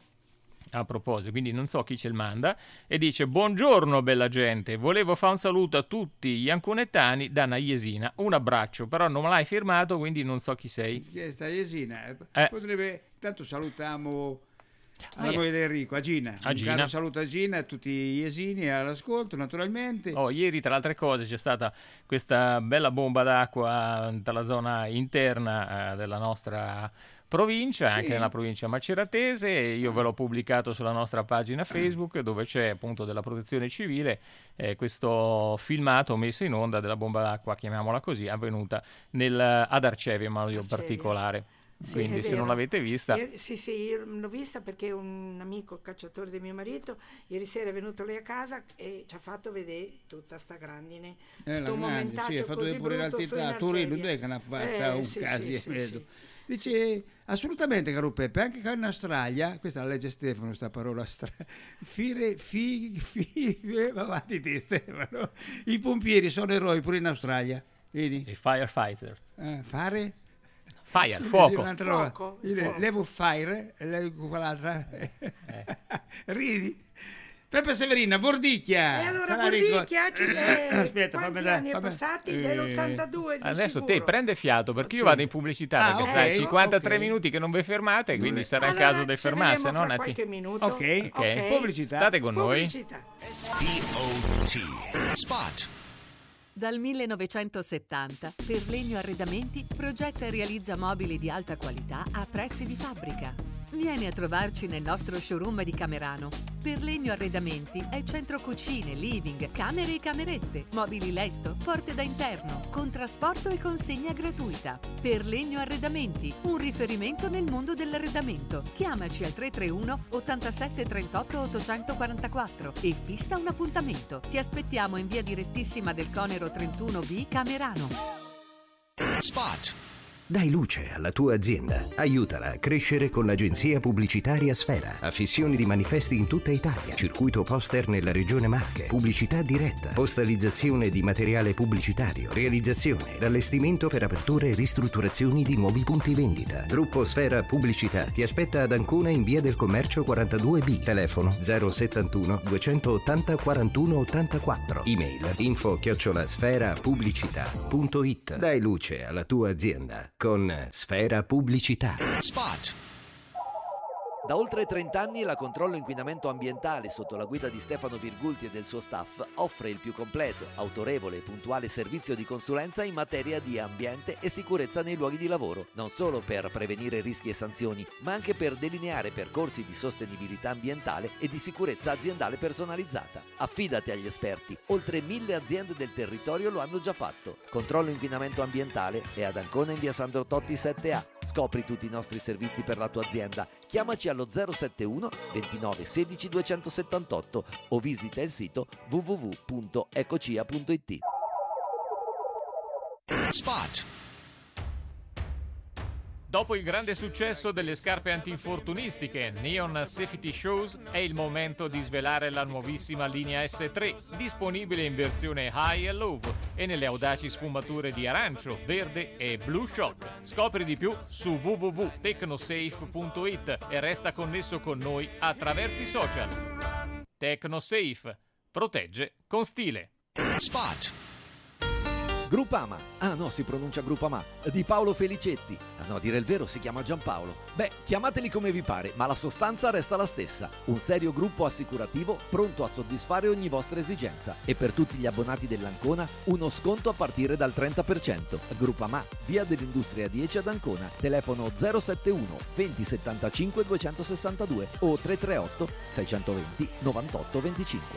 a proposito, quindi non so chi ce il manda, e dice: buongiorno bella gente, volevo fare un saluto a tutti gli anconettani da una Jesina, un abbraccio, però non me l'hai firmato, quindi non so chi sei. Chi è sta Jesina? Eh. Potrebbe. Tanto salutiamo alla Ah, moglie di Enrico, a Gina. A Un Gina. caro saluto a Gina, a tutti i Jesini all'ascolto, naturalmente. Oh, ieri tra le altre cose c'è stata questa bella bomba d'acqua dalla zona interna eh, della nostra provincia, Sì. anche nella provincia maceratese, e io ve l'ho pubblicato sulla nostra pagina Facebook dove c'è appunto della protezione civile eh, questo filmato messo in onda della bomba d'acqua, chiamiamola così, avvenuta nel, ad Arcevia in modo Arcevia. particolare. Sì, Quindi è se vero. non l'avete vista... Ieri- sì, sì, io l'ho vista perché un amico cacciatore di mio marito ieri sera è venuto lì a casa e ci ha fatto vedere tutta sta grandine. Eh, la sto grande, momentaggio sì, ha fatto così vedere pure in brutto su in realtà a Torino, Arcevia. dove che ne ha fatta Eh, un sì, caso, sì, sì, vedo. sì. Dice assolutamente, caro Peppe, anche qua in Australia, questa la legge Stefano, sta parola stra... Fire, fi, fi, eh, va avanti te Stefano. I pompieri sono eroi pure in Australia, vedi? I firefighter. Eh, fare? Fire, fuoco. Un'altra roba. Fuoco, Io fuoco. levo fire e levo quell'altra. Eh. Ridi. Peppe Severina, Bordicchia. E allora Te la ricordi? Bordicchia, ci- eh, Aspetta, fammi quanti dare- anni è fammi- passati? eh, Dell'ottantadue di Adesso sicuro. te prende fiato perché io Sì. vado in pubblicità Ah, perché ok, sai cinquantatre ok. minuti che non vi fermate, quindi Beh. sarà il Allora, caso di ci fermarsi, vediamo no fra Nati? qualche minuto. Ok, ok. Pubblicità. State con noi. Pubblicità. S P O T. Spot. Dal millenovecentosettanta Perlegno Arredamenti progetta e realizza mobili di alta qualità a prezzi di fabbrica. Vieni a trovarci nel nostro showroom di Camerano. Perlegno Arredamenti è centro cucine, living, camere e camerette, mobili letto, porte da interno, con trasporto e consegna gratuita. Perlegno Arredamenti, un riferimento nel mondo dell'arredamento. Chiamaci al tre tre uno ottantasette trentotto ottocentoquarantaquattro e fissa un appuntamento. Ti aspettiamo in via direttissima del Conero trentuno B, Camerano. Spot. Dai luce alla tua azienda. Aiutala a crescere con l'agenzia pubblicitaria Sfera. Affissioni di manifesti in tutta Italia. Circuito poster nella regione Marche. Pubblicità diretta. Postalizzazione di materiale pubblicitario. Realizzazione. Allestimento per aperture e ristrutturazioni di nuovi punti vendita. Gruppo Sfera Pubblicità ti aspetta ad Ancona in via del Commercio quarantadue B. Telefono zero settantuno duecentottanta quarantuno ottantaquattro. Email info chiocciola sfera pubblicità punto it. Dai luce alla tua azienda con Sfera Pubblicità. Spot. Da oltre trenta anni la Controllo Inquinamento Ambientale, sotto la guida di Stefano Virgulti e del suo staff, offre il più completo, autorevole e puntuale servizio di consulenza in materia di ambiente e sicurezza nei luoghi di lavoro, non solo per prevenire rischi e sanzioni, ma anche per delineare percorsi di sostenibilità ambientale e di sicurezza aziendale personalizzata. Affidati agli esperti, oltre mille aziende del territorio lo hanno già fatto. Controllo Inquinamento Ambientale è ad Ancona in via Sandro Totti sette A. Scopri tutti i nostri servizi per la tua azienda. Chiamaci allo zero settantuno ventinove sedici duecentosettantotto o visita il sito w w w punto ecocia punto it. Spot. Dopo il grande successo delle scarpe antinfortunistiche Neon Safety Shoes, è il momento di svelare la nuovissima linea S tre, disponibile in versione high e low e nelle audaci sfumature di arancio, verde e blue shock. Scopri di più su w w w punto tecnosafe punto it e resta connesso con noi attraverso i social. Tecnosafe. Protegge con stile. Spot. Groupama, ah no, si pronuncia Groupama, di Paolo Felicetti. Ah no, a dire il vero si chiama Giampaolo. Beh, chiamateli come vi pare, ma la sostanza resta la stessa. Un serio gruppo assicurativo pronto a soddisfare ogni vostra esigenza. E per tutti gli abbonati dell'Ancona, uno sconto a partire dal trenta per cento. Groupama, via dell'Industria dieci ad Ancona. Telefono zero settantuno venti settantacinque duecentosessantadue o tre tre otto sei due zero novantotto venticinque.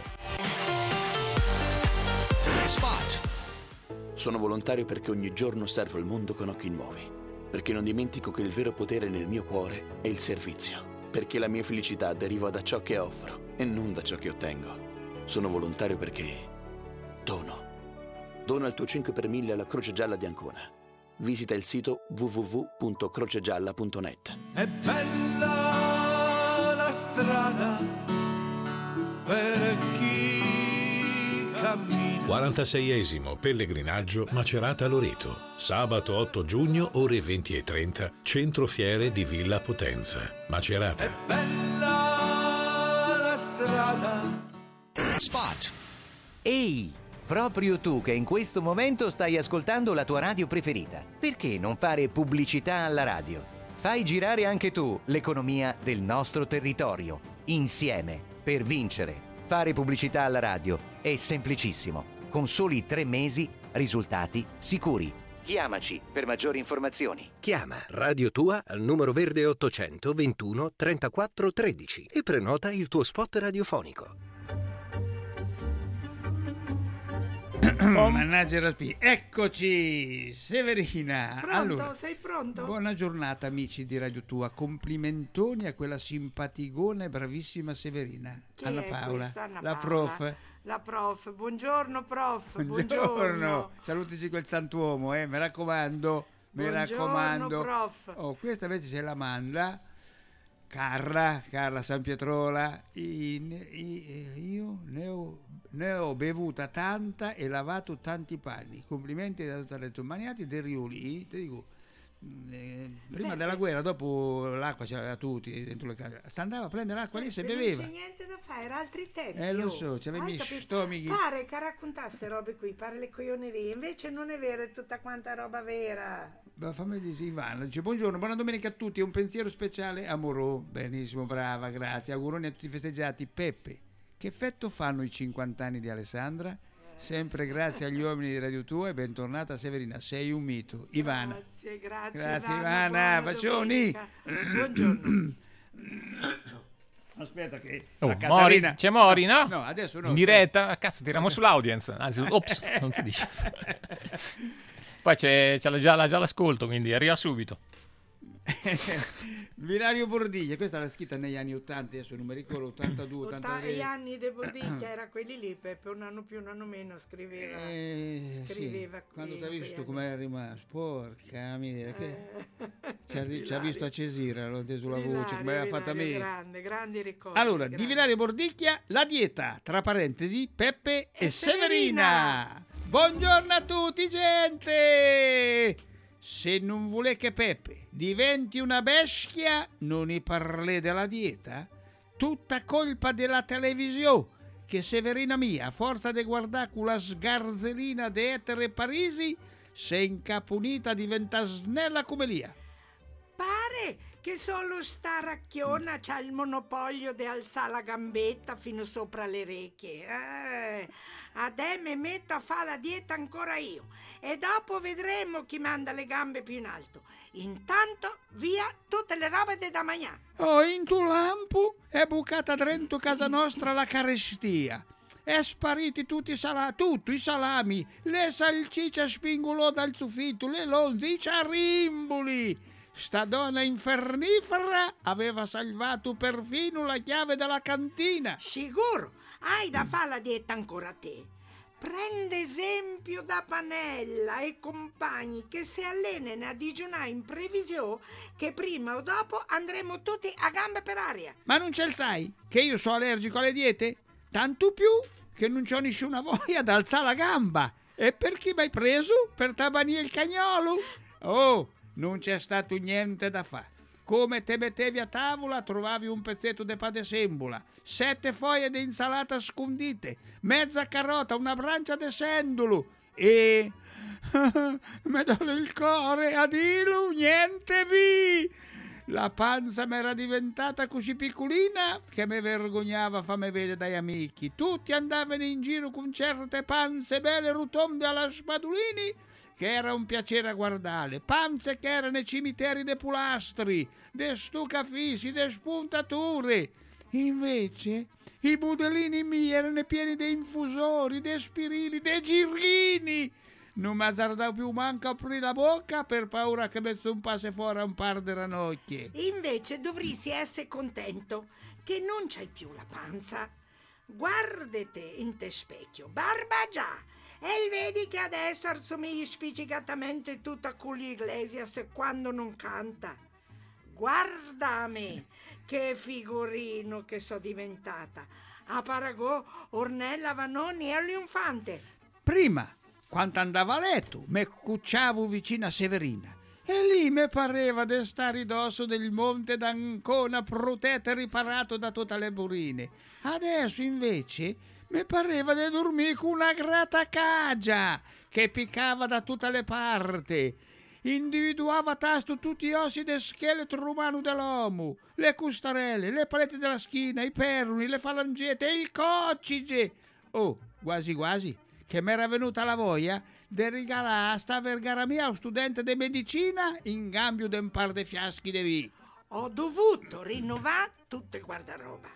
Spot. Sono volontario perché ogni giorno osservo il mondo con occhi nuovi, perché non dimentico che il vero potere nel mio cuore è il servizio, perché la mia felicità deriva da ciò che offro e non da ciò che ottengo. Sono volontario perché dono. Dona il tuo cinque per mille alla Croce Gialla di Ancona. Visita il sito w w w punto crocegialla punto net. È bella la strada per chi cammina. quarantaseiesimo pellegrinaggio Macerata Loreto. Sabato otto giugno, ore venti e trenta, Centro Fiere di Villa Potenza. Macerata. È bella la strada. Spot. Ehi, proprio tu che in questo momento stai ascoltando la tua radio preferita. Perché non fare pubblicità alla radio? Fai girare anche tu l'economia del nostro territorio. Insieme, per vincere. Fare pubblicità alla radio è semplicissimo. Con soli tre mesi, risultati sicuri. Chiamaci per maggiori informazioni. Chiama Radio Tua al numero verde ottocento ventuno trentaquattro tredici e prenota il tuo spot radiofonico. Mannaggia la P. Eccoci, Severina. Pronto? Allora, Sei pronto? buona giornata amici di Radio Tua. Complimentoni a quella simpaticona e bravissima Severina. Chi Anna è Paola, questa, Anna la Paola? prof. La prof. Buongiorno prof. Buongiorno. Buongiorno. Salutici quel santuomo, eh, mi raccomando. Mi Buongiorno, raccomando. prof. Oh, questa invece se la manda Carla, Carla San Pietrola. I- i- io ne ho, ne ho bevuta tanta e lavato tanti panni. Complimenti da tutte le tue maniate dei Riuli. Ti dico, eh, prima Beh, della guerra, dopo l'acqua c'era tutti dentro le case. Si andava a prendere l'acqua lì e si Non beveva. c'è niente da fare, era altri tempi. Eh, lo oh. so, c'avevi Hai i capito? stomachi. Pare che raccontaste robe qui, pare le coglionerie, invece non è vero, è tutta quanta roba vera. Ma fammi dire, Ivana dice buongiorno, buona domenica a tutti, un pensiero speciale a Morò. Benissimo, brava, grazie. Auguroni a tutti i festeggiati. Peppe, che effetto fanno i cinquanta anni di Alessandra? Sempre grazie agli uomini di Radio Tua e bentornata Severina, sei un mito. Ivana. Grazie, grazie. Grazie Ivana, Ivana, buona bacioni. domenica. Buongiorno. Aspetta che Oh, la Mori, Caterina... c'è Mori, no? No, adesso no. In diretta? Ah, cazzo, tiriamo sull'audience. Anzi, ops, non si dice. Poi c'è, c'è la- già, la- già l'ascolto, quindi arriva subito. Vilario Bordiglia, questa l'ha scritta negli anni ottanta, adesso non mi ricordo, ottantadue, ottantatré. Gli anni di Bordiglia era quelli lì, Peppe, un anno più, un anno meno, scriveva. Eh, scriveva sì. Quando ti ha qui, visto qui, come era rimasto, porca miseria, che... Eh. ci, ha, ci ha visto a Cesira, l'ho inteso la Vilario, voce, come aveva fatta a me. Grande, grandi ricordi. Allora, grandi. di Vilario Bordiglia, la dieta, tra parentesi, Peppe e, E Severina. Severina. Buongiorno a tutti, gente! Se non vuole che Peppe diventi una bestia, non ne parli della dieta? Tutta colpa della televisione, che Severina mia, a forza di guardare quella sgarzelina di etere Parisi, se incapunita diventa snella come lia. Pare che solo sta racchiona c'ha il monopolio di alzare la gambetta fino sopra le orecchie. Eh, adè mi metto a fare la dieta ancora io e dopo vedremo chi manda le gambe più in alto. Intanto via tutte le robe da mangiare. Oh, in tu lampo è bucata dentro casa nostra la carestia. È spariti tutti i salami, tutto, i salami, le salsicce spingolò dal soffitto, le lonze, i ciarimboli. Sta donna infernifera aveva salvato perfino la chiave della cantina. Sicuro, hai da fare la dieta ancora te. Prende esempio da Panella e compagni che si allenano a digiunare in previsione che prima o dopo andremo tutti a gambe per aria. Ma non ce lo sai che io sono allergico alle diete? Tanto più che non c'ho nessuna voglia di alzare la gamba. E per chi mi hai preso? Per tabanire il cagnolo? Oh, non c'è stato niente da fare. Come te mettevi a tavola trovavi un pezzetto di pane sembola, sette foglie di insalata scondite, mezza carota, una brancia di sendolo e... mi dà il cuore a dirlo, niente vi! La panza mi era diventata così piccolina che mi vergognava farmi vedere dai amici. Tutti andavano in giro con certe panze belle rotonde alla Spadolini, che era un piacere a guardare, panze che erano nei cimiteri dei pulastri, dei stucafissi, dei spuntature. Invece i budellini miei erano pieni di infusori, di spirini, di girini. Non mi azzardavo più manco a aprire la bocca per paura che mi zompasse fuori un par di ranocchie. Invece dovresti essere contento che non c'hai più la panza. Guardate in te specchio, barba già. E vedi che adesso assomigli spiccicatamente tutta con l'Iglesias quando non canta. Guarda a me, che figurino che so diventata. A paragò Ornella Vanoni e Infante. Prima, quando andavo a letto, mi cucciavo vicino a Severina e lì mi pareva di stare ridosso del monte d'Ancona protetto e riparato da tutte le burine. Adesso invece mi pareva di dormire con una gratacaggia che piccava da tutte le parti. Individuava a tasto tutti gli ossi del scheletro umano dell'uomo, le costarelle, le palette della schiena, i perni, le falangette e il coccige. Oh, quasi quasi, che mi era venuta la voglia di regalare a sta vergara mia un studente di medicina in cambio di un par di fiaschi di vino. Ho dovuto rinnovare tutto il guardaroba.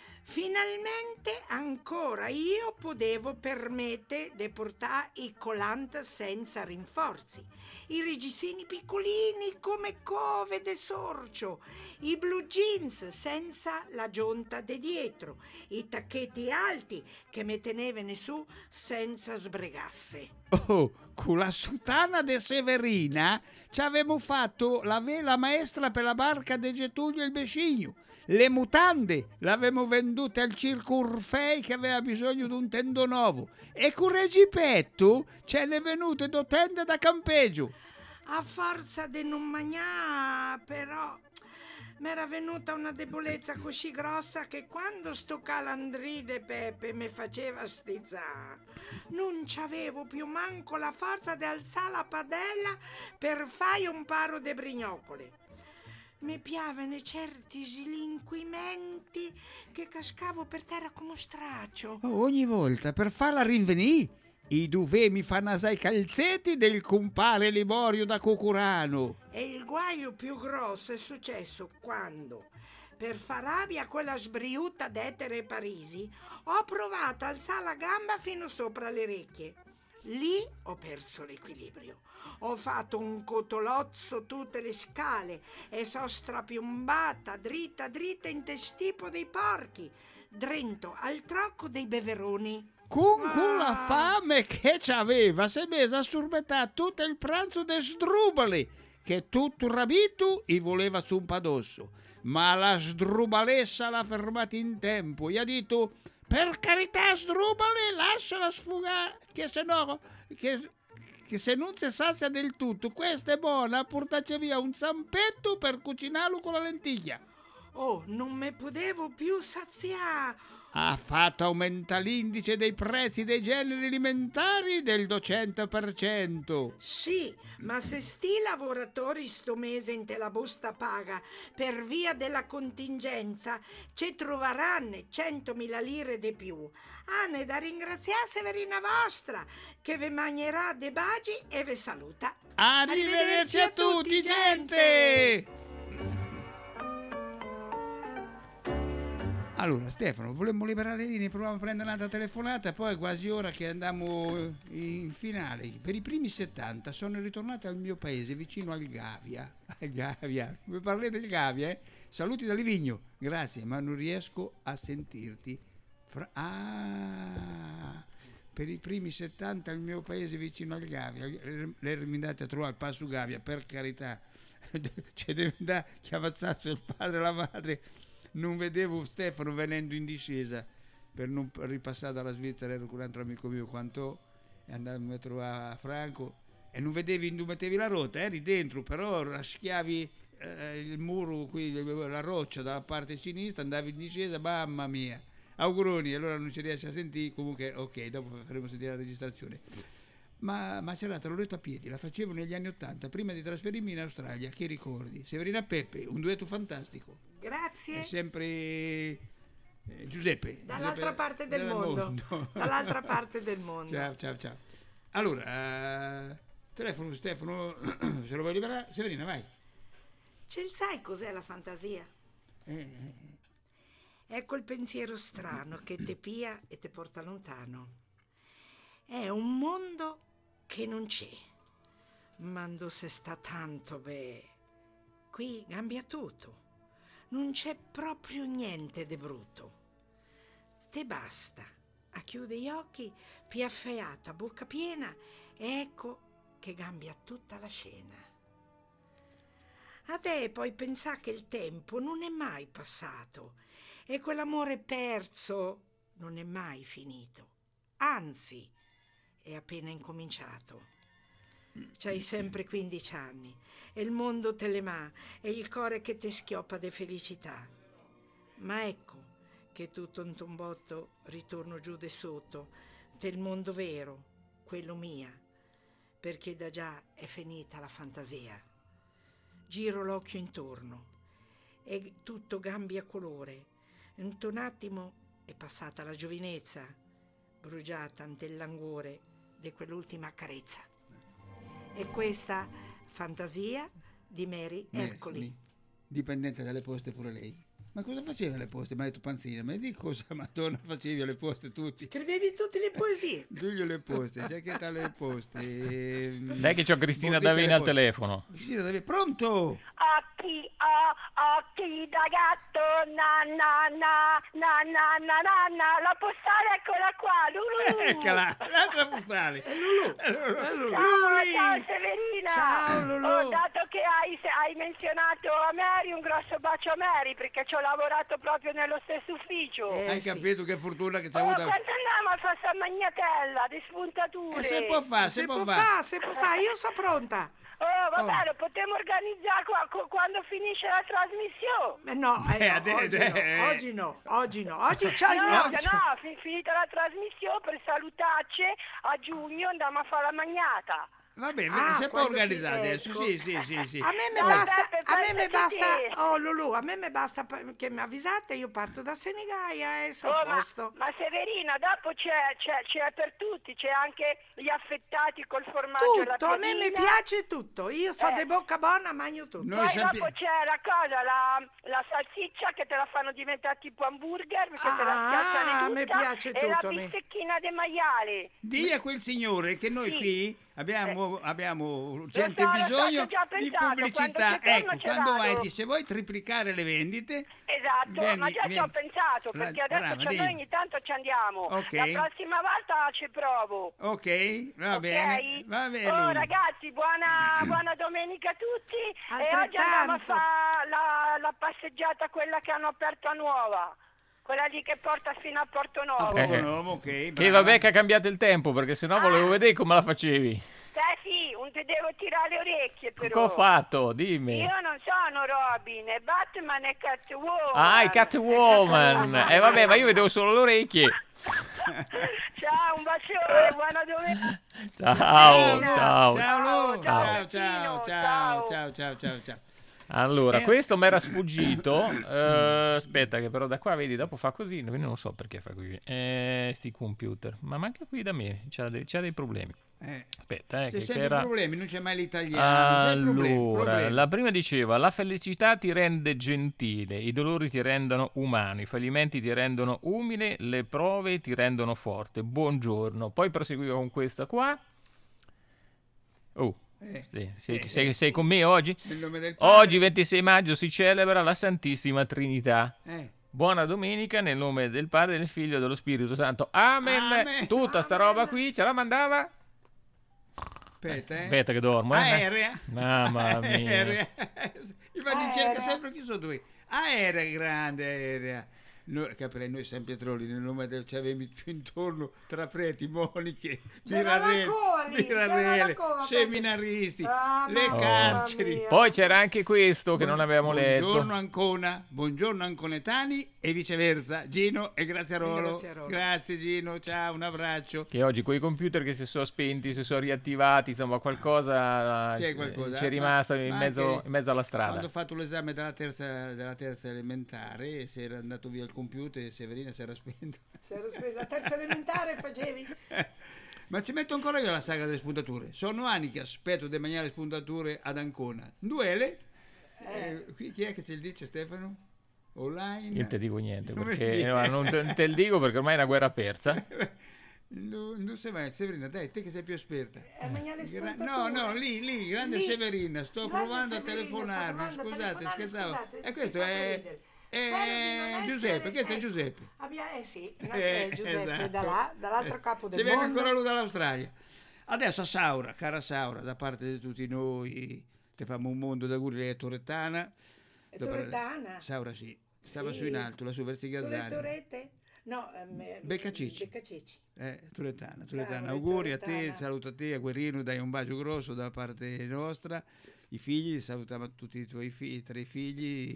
Finalmente ancora io potevo permettere di portare i colant senza rinforzi, i reggiseni piccolini come cove de sorcio, i blue jeans senza la giunta de dietro, i tacchetti alti che mi tenevano su senza sbregasse. Oh, con la sutana de Severina ci avevamo fatto la vela maestra per la barca de Getulio e il Bescigno. Le mutande l'avevamo vendute al circo Orfei che aveva bisogno di un tendo nuovo e con Regipetto ce ne venute do tende da campeggio. A forza di non mangiare, però, mi era venuta una debolezza così grossa che quando sto calandride Peppe mi faceva stizzare, non c'avevo più manco la forza di alzare la padella per fare un paro de brignocole. Mi piavano certi slinquimenti che cascavo per terra come un straccio. Oh, ogni volta per farla rinvenire i due mi fanno asai calzetti del compare Liborio da Cucurano. E il guaio più grosso è successo quando, per far rabbia a quella sbriuta d'Etere Parisi, ho provato a alzare la gamba fino sopra le orecchie. Lì ho perso l'equilibrio. Ho fatto un cotolozzo tutte le scale e so strapiombata dritta dritta in testipo dei porchi, drento al trocco dei beveroni. Con quella fame che c'aveva, si è messa a surbettare tutto il pranzo de Sdrubali, che tutto rabito gli voleva su un padosso. Ma la Sdrubalessa l'ha fermata in tempo, gli ha detto: per carità Sdrubali, lasciala sfugare, che se no, che, che se non si sazia del tutto, questa è buona, portaci via un zampetto per cucinarlo con la lentiglia. Oh, non me potevo più saziare. Ha fatto aumentare l'indice dei prezzi dei generi alimentari del duecento per cento. Sì, ma se sti lavoratori sto mese in te la busta paga per via della contingenza, ci troveranno centomila lire di più. Hanno da ringraziare Severina vostra, che vi mangerà dei baci e vi saluta. Arrivederci, Arrivederci a tutti, gente! Allora Stefano, volemmo liberare le linee, proviamo a prendere un'altra telefonata, poi è quasi ora che andiamo in finale. Per i primi settanta sono ritornato al mio paese vicino al Gavia. Gavia, come parli del Gavia, eh? Saluti da Livigno, grazie, ma non riesco a sentirti. Fra- ah, per i primi settanta al mio paese vicino al Gavia. Lei mi andate a trovare il passo Gavia, per carità, c'è deve andare chiamazzarsi il padre e la madre. Non vedevo Stefano venendo in discesa per non ripassare dalla Svizzera, ero con un altro amico mio quanto e andavo a trovare Franco e non vedevi, non mettevi la rotta, eri dentro, però raschiavi eh, il muro qui, la roccia dalla parte sinistra, andavi in discesa, mamma mia, auguroni, allora non ci riesci a sentire, comunque ok, dopo faremo sentire la registrazione. Ma Macerata l'ho detto a piedi, la facevo negli anni Ottanta, prima di trasferirmi in Australia, che ricordi? Severina Peppe, un duetto fantastico. Grazie. È sempre eh, Giuseppe. Dall'altra Giuseppe, parte del mondo. mondo. Dall'altra parte del mondo. Ciao, ciao, ciao. Allora, uh, telefono Stefano, se lo vuoi liberare? Severina, vai. Ce sai cos'è la fantasia? Eh. È quel pensiero strano che te pia e te porta lontano. È un mondo che non c'è, ma dove se sta tanto, beh, qui cambia tutto, non c'è proprio niente di brutto. Te basta a chiudere gli occhi, piaffeata, bocca piena, e ecco che cambia tutta la scena. A te poi pensà che il tempo non è mai passato e quell'amore perso non è mai finito, anzi è appena incominciato. C'hai sempre quindici anni e il mondo te le ma e il cuore che ti schioppa di felicità. Ma ecco che tutto un tombotto ritorno giù de sotto del mondo vero, quello mia, perché da già è finita la fantasia. Giro l'occhio intorno e tutto cambia colore. In un attimo è passata la giovinezza, bruciata ante il languore di quell'ultima carezza. E questa fantasia di Mary Ercoli. Dipendente dalle poste pure lei. Ma cosa faceva alle poste? Mi ha detto Panzina, ma di cosa Madonna facevi alle poste tutti? Scrivevi tutte le poesie. Giulio le poste, giacchetta alle poste. Ehm, Dai che c'ho Cristina Davina al telefono. Cristina Davina, pronto? Occhi, oh, occhi da gatto, na na na, na na na na na, la postale eccola qua, Lulu. Eccola, l'altra postale. È Lulu. È Lulu. È Lulu. Ciao, ciao Severina. Ciao Lulu. Oh, dato che hai, hai menzionato a Mary, un grosso bacio a Mary, perché ci ho lavorato proprio nello stesso ufficio. Eh, Hai sì. capito che fortuna che c'è Oh, avuta? quando andiamo a fare sta magnatella di spuntature? E se può fare, se, Se può può fare. fare, se può fare, io sono pronta. Oh, va Oh. bene, lo potremmo organizzare qua, co- quando finisce la trasmissione. Eh, no, eh, Eh, no, ade- oggi, eh. no, oggi no, oggi no, oggi c'hai No, no, no, fin- finita la trasmissione per salutarci a giugno andiamo a fare la magnata. Va bene, Ah, si può quando organizzare fi- adesso. ecco. Sì, sì, sì, sì. A me mi No, basta, Beppe, a me fai mi basta, sentire. oh Lulu, a me mi basta p- che mi avvisate, io parto da Senigaia e sono Oh, a ma, posto. ma Severina, dopo c'è, c'è, c'è per tutti, c'è anche gli affettati col formaggio e la Tutto, a me mi piadina. piace tutto, io so Eh. di bocca buona, mangio tutto. Noi Poi sappi- dopo c'è la cosa, la, la salsiccia che te la fanno diventare tipo hamburger, perché te la Ah, schiacciano in a me tutta, piace e la tutto, a me. bistecchina de maiale. Dì a quel signore che noi Sì. qui abbiamo, abbiamo urgente Lo so, lo so, bisogno ci ho già di pensato, pubblicità. quando ci torno Ecco, ci quando vai, vado. di- se vuoi triplicare le vendite, Esatto, vieni- ma già ci vieni. ho pensato, La- perché adesso brava, c'è- dì. noi ogni tanto ci andiamo. Ok. La prossima volta ci provo. Ok, va Ok? bene, va bene. Oh Lulu. ragazzi, buona, buona domenica a tutti. E oggi andiamo a Altrettanto. fare la, la passeggiata, quella che hanno aperto a Nuova. Quella lì che porta fino a Porto Nuovo. Porto Eh. Nuovo, ok, Che brava. vabbè che ha cambiato il tempo, perché sennò volevo vedere come la facevi. Eh sì, un te devo tirare le orecchie però. Che ho fatto? Dimmi. Io non sono Robin, è Batman e Catwoman. Ah, i Catwoman. Eh vabbè, ma io vedevo solo le orecchie. Ciao, un bacione, buona domenica. Ciao, Ciao, ciao. ciao, Lu. ciao, ciao, ciao, ciao. ciao, ciao, ciao, ciao, ciao. Allora, Eh. questo mi era sfuggito. Eh, aspetta, che però da qua vedi, dopo fa così. Quindi non so perché fa così. Eh, sti computer. Ma manca qui da me. C'ha dei, c'ha dei problemi. Eh. Aspetta, eh, C'è che, sempre che era. problemi, non c'è mai l'italiano. sempre problemi, Allora, problemi. la prima diceva: la felicità ti rende gentile, i dolori ti rendono umano, i fallimenti ti rendono umile, le prove ti rendono forte. Buongiorno. Poi proseguiva con questa qua. Oh, Eh. sì, sei, Eh, sei- eh. sei con me oggi? Nel nome del Padre. Oggi, ventisei maggio, si celebra la Santissima Trinità. Eh. Buona domenica nel nome del Padre, del Figlio e dello Spirito Santo. Amen. Amen. Tutta sta roba qui ce la mandava. Aspetta, eh. Aspetta che dormo, eh. Aerea. Mamma mia. Aerea. Infatti cerca sempre chi sono due. Aerea, grande aerea. Noi, capirai, noi San Pietroli nel nome del ci avevi più intorno tra preti, moniche, C'era la birarelle, coa lì, c'era la birarelle, coa, seminaristi, Ah, le mamma carceri. mia. Poi c'era anche questo che non avevamo letto. Buongiorno Ancona, buongiorno Anconetani e viceversa. Gino e Graziarolo. E Graziarolo. Grazie Gino, ciao, un abbraccio. Che oggi quei computer che si sono spenti, si sono riattivati, insomma qualcosa, C'è eh, qualcosa. c'è rimasto Ma- in ma mezzo, anche in mezzo alla strada. Quando ho fatto l'esame della terza, della terza elementare, se era andato via il computer, Severina si era spento. Se ero spesa, la terza elementare facevi? Ma ci metto ancora io la saga delle spuntature. Sono anni che aspetto di mangiare spuntature ad Ancona. Duele. Eh, qui chi è che ce lo dice, Stefano? Online. Io non ti dico niente, Come perché dire? no, non te, non te lo dico perché ormai è una guerra persa. Non, non sei mai, Severina, dai, te che sei più esperta. A mangiare le Gra- spuntature. no, no, lì, lì, grande Lì. Severina, sto Grande provando Severina, a telefonarmi, sto provando a scusate, telefonare, scherzavo. scusate, E si questo fa è, ridere. è Spero di non Giuseppe, essere- questo è eh, Giuseppe. Abbia, eh sì, no, Eh, è Giuseppe esatto. da là, dall'altro capo del Ci viene mondo. ancora lui dall'Australia. Adesso a Saura, cara Saura, da parte di tutti noi, ti facciamo un mondo d'auguri, lei è Torettana. È Dopo- Torettana? Saura sì, stava Sì. su in alto, lassù verso i Sulle Gazzani. torrette? No, ehm, Beccacicci. Beccacicci. Eh, Torettana, Torettana. Cavolo, Auguri a Torettana. te, saluto a te, a Guerrino, dai un bacio grosso da parte nostra. I figli, salutiamo tutti i tuoi figli, i tre figli,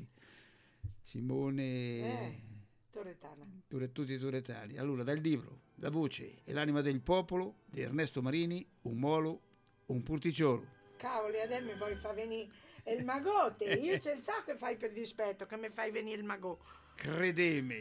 Simone, Eh, Torettana. Ture- tutti i turetani. Allora, dal libro La voce e l'anima del popolo di Ernesto Marini, un molo, un purticciolo. Cavoli, adesso mi vuoi far venire il magote. Io ce il so che fai per dispetto, che mi fai venire il magò. Credeme,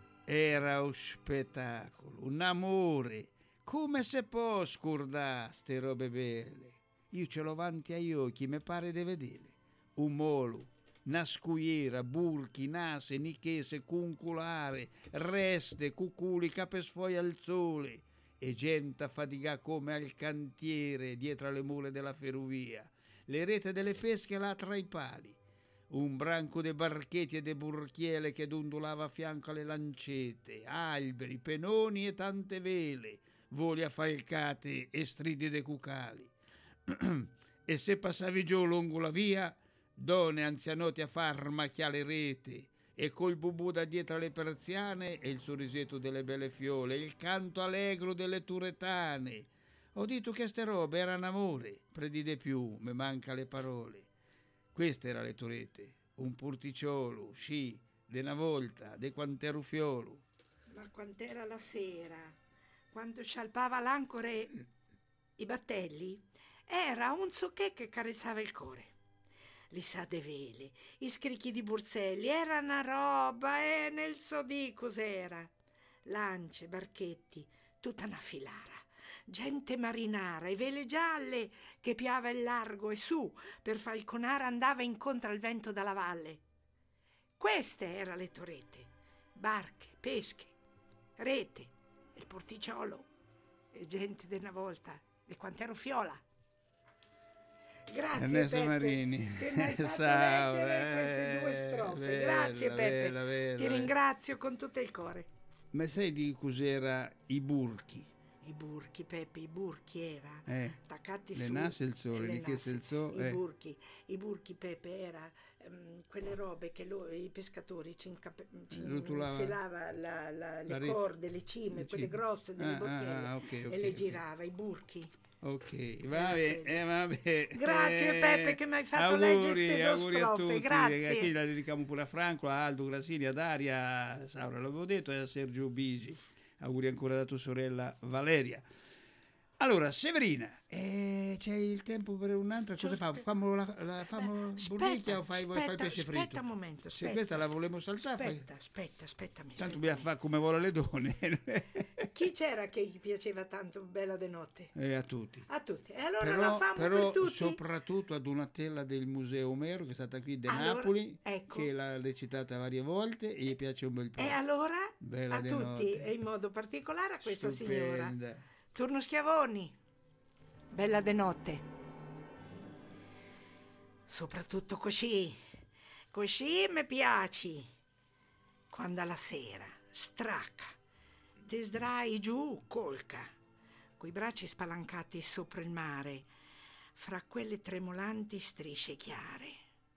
era un spettacolo, un amore. Come se può scordare ste robe belle? Io ce l'ho avanti agli occhi, mi pare di vedere. Un molo, una scuiera, burchi, nase, nichese, cunculare, reste, cuculi, capesfoi al sole e gente a fatica come al cantiere dietro alle mule della ferrovia. Le rete delle pesche là tra i pali. Un branco de barchetti e de burchiele che dondolava a fianco alle lancette, alberi, penoni e tante vele, voli affalcate e stridi de cucali. E se passavi giù lungo la via, donne anzianotti a far macchiare rete, e col bubù da dietro alle persiane e il sorrisetto delle belle fiole, e il canto allegro delle turetane. Ho detto che ste robe erano amore, predide più, me manca le parole. Queste erano le torette, un purticciolo, sci, de una volta, de quant'ero fiolo. Ma quant'era la sera, quando scialpava l'ancore i battelli era un zucchè che carezzava il cuore. Li sa de vele, i scricchi di Burzelli, era una roba, e nel so di cos'era. Lance, barchetti, tutta una filara, gente marinara e vele gialle che piava il largo e su per falconare andava incontro al vento dalla valle. Queste erano le torrette, barche, pesche, rete, il porticciolo e gente di una volta, di quant'ero fiola. Grazie Ernesto Peppe, Marini. che mi hai fatto Ciao, leggere queste due eh, strofe. bella, Grazie Peppe, bella, bella, ti bella. ringrazio con tutto il cuore. Ma sai di cos'era i burchi? I burchi, Peppe, i burchi era Eh, attaccati le su nasse e il sole, e le di che se il nasse, so- i eh. burchi, i burchi Peppe era ehm, quelle robe che lo- i pescatori ci, incape- ci Rotolava- infilava la- la- la le rete. corde, le cime, Le quelle cime. grosse delle Ah, bottiglie ah, ok, ok, e le ok. girava, i burchi. Ok, va bene, eh, va bene. Grazie, Eh, Peppe, che mi hai fatto auguri, leggere ste due auguri a strofe, tutti. grazie. Qui la dedichiamo pure a Franco, a Aldo Grassini, a Daria, a Saura, l'avevo detto, e a Sergio Bisi. Auguri ancora da tua sorella Valeria. Allora, Severina, eh, c'è il tempo per un'altra? Cosa fa? Fammo la, la fammo burricchia o fai, vuoi fare il pesce aspetta fritto? un momento, Se aspetta. questa la volemo salsare, fai- Aspetta, aspetta, aspettami. tanto bisogna fare come vuole le donne. Chi c'era che gli piaceva tanto Bella de Notte? E a tutti. A tutti. E allora Però, la famo però per tutti? soprattutto ad Donatella del Museo Omero, che è stata qui da Allora, Napoli, ecco. che l'ha recitata varie volte e gli piace un bel po'. E allora Bella a de tutti notte. e in modo particolare a questa Stupenda. signora. Turno Schiavoni. Bella de Notte. Soprattutto così, così mi piaci. Quando alla sera stracca, ti sdrai giù colca, coi bracci spalancati sopra il mare, fra quelle tremolanti strisce chiare.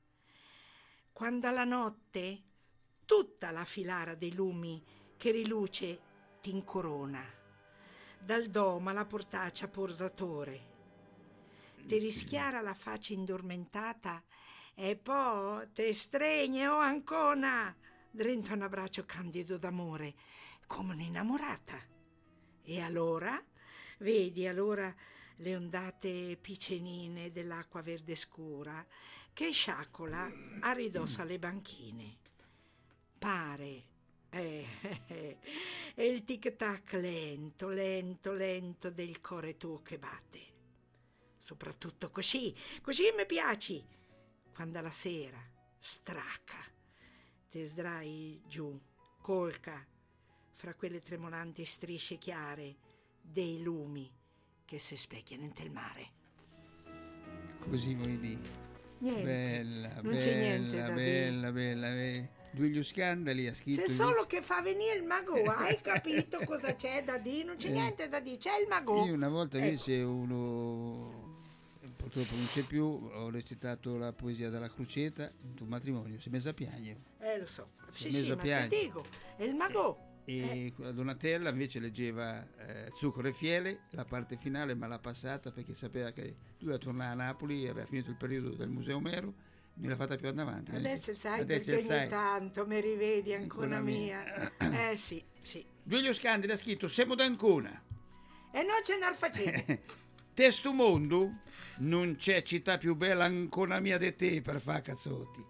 Quando alla notte tutta la filara dei lumi che riluce t'incorona, dal doma la portaccia posatore, ti rischiara la faccia indormentata e poi te stregne o ancona dentro un abbraccio candido d'amore come un'innamorata. E allora, vedi allora le ondate picenine dell'acqua verde scura che sciaccola a ridosso alle banchine. Pare eh, eh, eh, il tic-tac lento, lento, lento del cuore tuo che batte. Soprattutto così, così mi piaci, quando alla sera stracca, te sdrai giù, colca, fra quelle tremolanti strisce chiare dei lumi che si specchiano nel mare. Così vuoi dire. Niente, Bella, non bella, c'è niente da bella, bella, bella. Due scandali ha scritto. C'è invece- solo che fa venire il mago, hai capito cosa c'è da dire? Non c'è Eh. niente da dire, c'è il mago. Io una volta Ecco. invece uno, purtroppo non c'è più, ho recitato la poesia della Crocetta in tuo matrimonio, si è messa a piangere. Eh, lo so. Sì, messo sì, a ma piangere. ti dico, è il mago. E la Donatella invece leggeva eh, Zucchero e Fiele, la parte finale, ma l'ha passata perché sapeva che doveva tornare a Napoli, aveva finito il periodo del Museo Omero, non l'ha fatta più andare avanti. Adesso sai Adesso perché sai. ogni tanto mi rivedi ancora Ancora mia. Eh sì, sì. Due scandali ha scritto Siamo d'Ancona. E non ce n'è facendo. Testo mondo, non c'è città più bella ancora mia di te per fare cazzotti.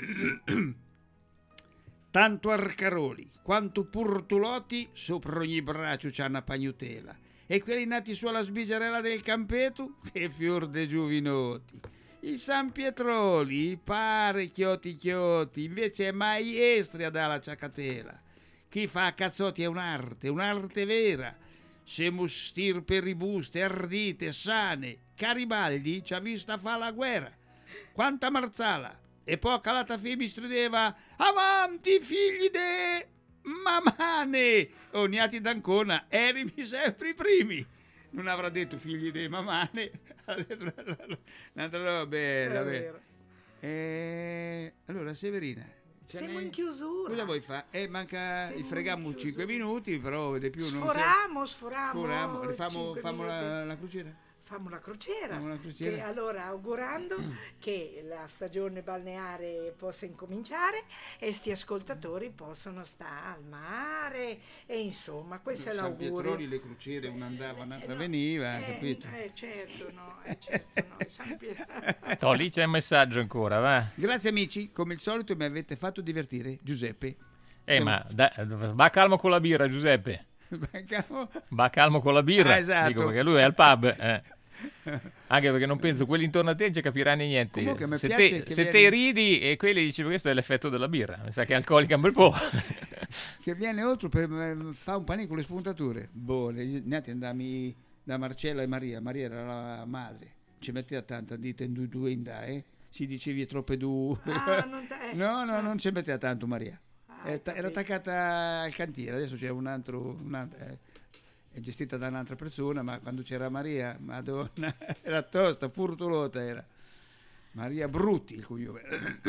Tanto Arcaroli quanto Purtulotti sopra ogni braccio c'ha una pagnutela e quelli nati sulla sbigerella del campeto che fior de giuvinoti. I San Pietroli, i pare chioti chioti, invece è maestria dalla ciacatela. Chi fa cazzotti è un'arte, un'arte vera. Siamo stirpe ribuste, ardite, sane. Garibaldi ci ha vista fa la guerra. Quanta marzala! E poi calata fi mi strideva avanti figli de mamane, ogniati d'Ancona, erimi sempre i primi. Non avrà detto figli de mamane, ha detto un'altra roba bella, È bella. vero. Eh, allora Severina, ce Siamo n'è- in chiusura. cosa vuoi fare? Eh, manca, Siamo in freghiamo cinque minuti, però di più non Sforamo, sforamo. Sforamo, rifamo cinque famo la, minuti. la crociera? Famo la crociera, Famo la crociera. Che allora augurando che la stagione balneare possa incominciare e sti ascoltatori possono stare al mare e insomma questo è San l'augurio. Pietroni le crociere, una andava, un'altra Eh, no, veniva, eh, capito? Eh certo, no, eh, certo, no, San Pietro- Toh, lì c'è un messaggio ancora, va. Grazie amici, come al solito mi avete fatto divertire, Giuseppe. Eh, Siamo- ma da- va calmo con la birra, Giuseppe. Mancavo- Va calmo con la birra, Ah, esatto. dico, perché lui è al pub. eh. Anche perché non penso quelli intorno a te non ci capiranno niente. Comunque, mi Se, piace te, che se vieni- te ridi e quelli dicono questo è l'effetto della birra. Mi sa che è alcolica un bel po'. Che viene oltre per eh, fa un panino con le spuntature. Boh, neanche andami da Marcella e Maria. Maria era la madre. Ci metteva tanta dita in due due in da, eh? Si dicevi troppe due. Ah, non te- no, no, non ci metteva tanto Maria. Ah, Eh, ta- era attaccata al cantiere, adesso c'è un altro, un altro eh, è gestita da un'altra persona, ma quando c'era Maria, Madonna, era tosta, furtolota era. Maria Brutti il cognome.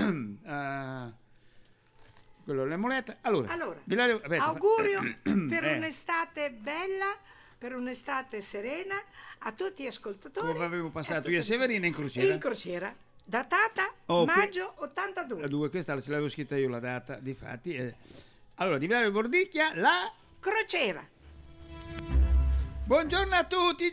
Ah, quello le monete. Allora, Allora, vi la- aspetta, augurio per eh, un'estate bella, per un'estate serena a tutti gli ascoltatori. come avevo e a passato tutte io e le- Severina in crociera. In crociera, datata Oh, qui- maggio ottantadue. La due, questa ce l'avevo scritta io la data, difatti. Eh. Allora, di Villario Bordicchia, la crociera. Buongiorno a tutti,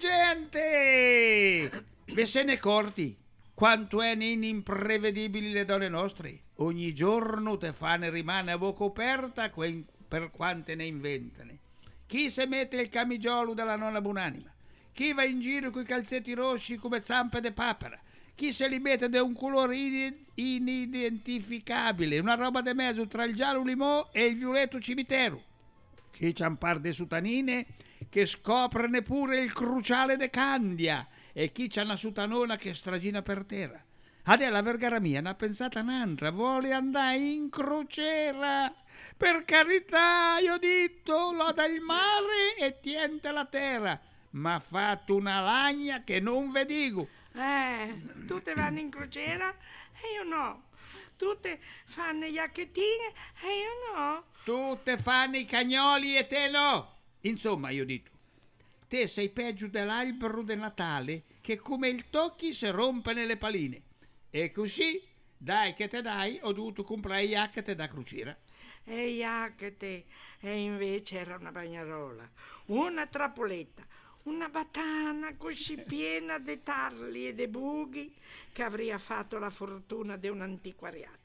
gente! Vi se ne corti quanto è imprevedibili le donne nostre? Ogni giorno te fanno rimane a bocca aperta que- per quante ne inventane. Chi se mette il camigiolo della nonna Bunanima? Chi va in giro coi calzetti rossi come zampe de papera? Chi se li mette di un colore in- inidentificabile, una roba di mezzo tra il giallo limò e il violetto cimitero? Chi ciampar de sutanine che scopre neppure il cruciale de Candia e chi c'ha una sutanona che stragina per terra. Adè la vergara mia n'ha pensata un'altra, vuole andare in crociera. Per carità, io ho detto, loda il mare e tiente la terra, ma ha fatto una lagna che non ve dico. Eh, tutte vanno in crociera e io no. Tutte fanno gli acchettini e io no. Tutte fanno i cagnoli e te no. Insomma, io dico, te sei peggio dell'albero di Natale che come il tocchi si rompe nelle paline. E così, dai che te dai, ho dovuto comprare gli acchete da crociera. E gli acchete. E invece era una bagnarola, una trappoletta, una batana così piena di tarli e de bughi che avrebbe fatto la fortuna di un antiquariato.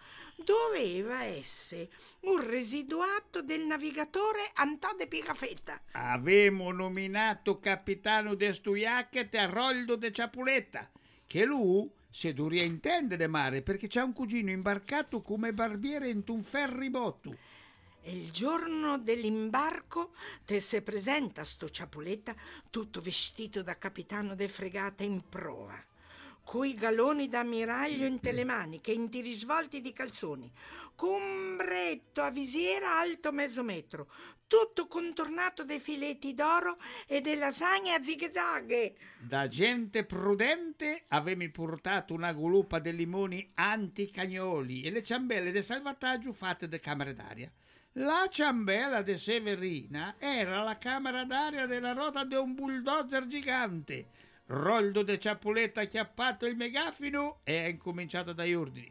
Doveva essere un residuato del navigatore Antò de Pigafetta. Avemo nominato capitano de Stuiacchete a Roldo de Ciapuletta, che lui se dovrebbe intendere de mare perché c'ha un cugino imbarcato come barbiere in un ferribotto. E il giorno dell'imbarco te se presenta sto Ciapuletta tutto vestito da capitano de fregata in prova, coi galoni d'ammiraglio in telemaniche, in tirisvolti di calzoni, con un bretto a visiera alto mezzo metro, tutto contornato dai filetti d'oro e delle lasagne a zigzag. Da gente prudente avemi portato una gulupa di limoni anticagnoli e le ciambelle de salvataggio fatte de camere d'aria. La ciambella de Severina era la camera d'aria della ruota di un bulldozer gigante. Roldo de Ciapuletta ha chiappato il megafino e ha incominciato dai ordini.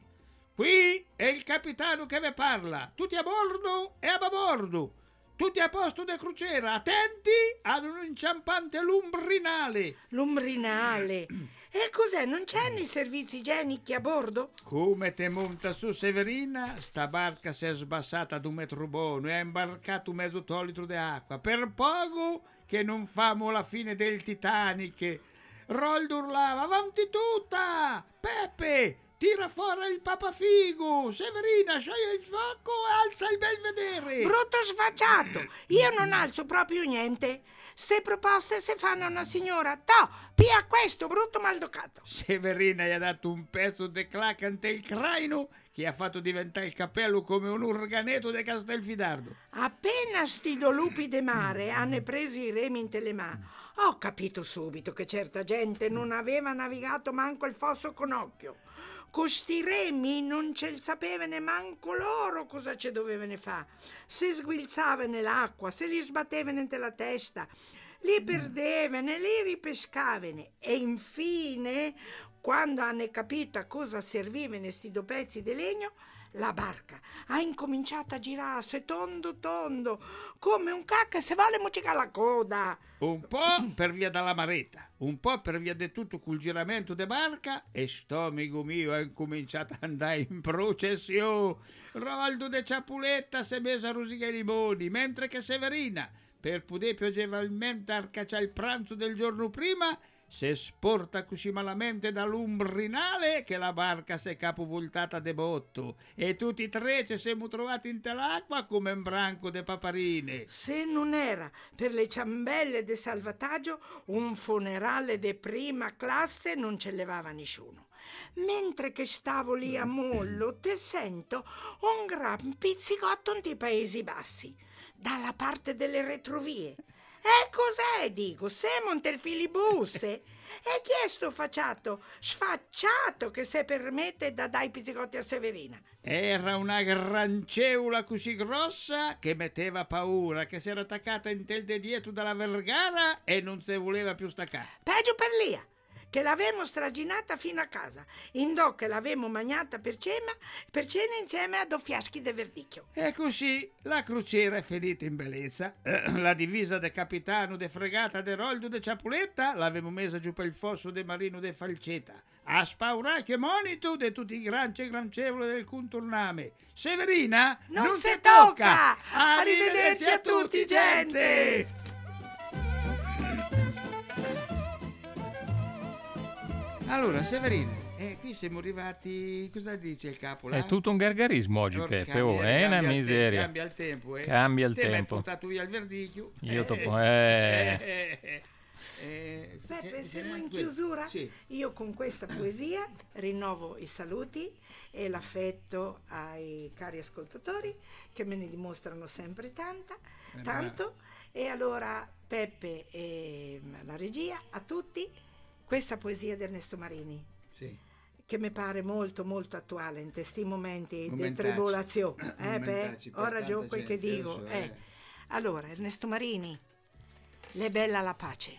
Qui è il capitano che vi parla. Tutti a bordo e a babordo. Tutti a posto de crociera. Attenti ad un inciampante lumbrinale. Lumbrinale? E cos'è? Non c'hanno i servizi igienici a bordo? Come te monta su Severina, sta barca si è sbassata ad un metro buono e ha imbarcato un mezzo tolitro di acqua. Per poco che non famo la fine del Titanic. Roldo urlava, avanti tutta! Peppe, tira fuori il papafigo! Severina, scioglie il fuoco e alza il belvedere! Brutto sfacciato! Io non alzo proprio niente. Se proposte se fanno una signora, to, pia questo brutto maldocato. Severina gli ha dato un pezzo de clacante il craino che ha fatto diventare il cappello come un organetto de Castelfidardo. Appena sti due lupi de mare hanno preso i remi in telemà, ho capito subito che certa gente non aveva navigato manco il fosso con occhio. Con sti remi non ce l sapevano manco loro cosa ci dovevano fare. Se sguilzavano l'acqua, se li sbattevano nella testa, li perdevano, li ripescavano e infine, quando hanno capito a cosa servivano sti due pezzi di legno, la barca ha incominciato a girarsi tondo tondo come un cacca se vuole mucicare la coda. Un po' per via della maretta, un po' per via di tutto col giramento de barca, e sto amico mio ha incominciato ad andare in processione. Roldo de Ciapuletta si è messo a rosicare i limoni, mentre che Severina, per poter più agevolmente arcacciare il pranzo del giorno prima, si sporta così malamente dall'umbrinale che la barca si è capovoltata de botto e tutti e tre ci siamo trovati in l'acqua come un branco de paparine. Se non era per le ciambelle de salvataggio, un funerale de prima classe non ce levava nessuno. Mentre che stavo lì a mollo, te sento un gran pizzicotto nei Paesi Bassi, dalla parte delle retrovie. E cos'è, dico? Siamo il filibusse? E chi è sto facciato, sfacciato che se permette da dai pizzicotti a Severina? Era una granceula così grossa che metteva paura, che si era attaccata in tel de dietro dalla Vergara e non se voleva più staccare. Peggio per Lia, che l'avemo straginata fino a casa, indò che l'avemo mangiata per cena, per cena insieme a due fiaschi di verdicchio. E così la crociera è finita in bellezza. La divisa del capitano de fregata de Roldo de Ciapuletta l'avevo messa giù per il fosso de Marino de Falceta, a spauracchio monito de tutti i granci e grancevoli del conturname. Severina, non, non se tocca! tocca! Arrivederci a tutti, gente! Allora, Severina, eh, qui siamo arrivati. Cosa dice il capo là? È tutto un gargarismo oggi, Porca Peppe. Oh, miseria, è una cambia il miseria. te- cambia il tempo, eh. Cambia il Te mi hai tempo. portato via il verdicchio. Io Eh, topo- eh, eh. eh, eh, eh, se Peppe, c'è- siamo c'è in questo. chiusura? Sì. Io con questa poesia rinnovo i saluti e l'affetto ai cari ascoltatori che me ne dimostrano sempre tanta, Eh, tanto. E allora Peppe e la regia, a tutti, questa poesia di Ernesto Marini. Sì. Che mi pare molto molto attuale in questi momenti di Momentacci. tribolazione. Eh, beh, Momentacci per ho ragione tanta quel che gente, dico. lo so, eh. eh. Allora, Ernesto Marini, l'è bella la pace.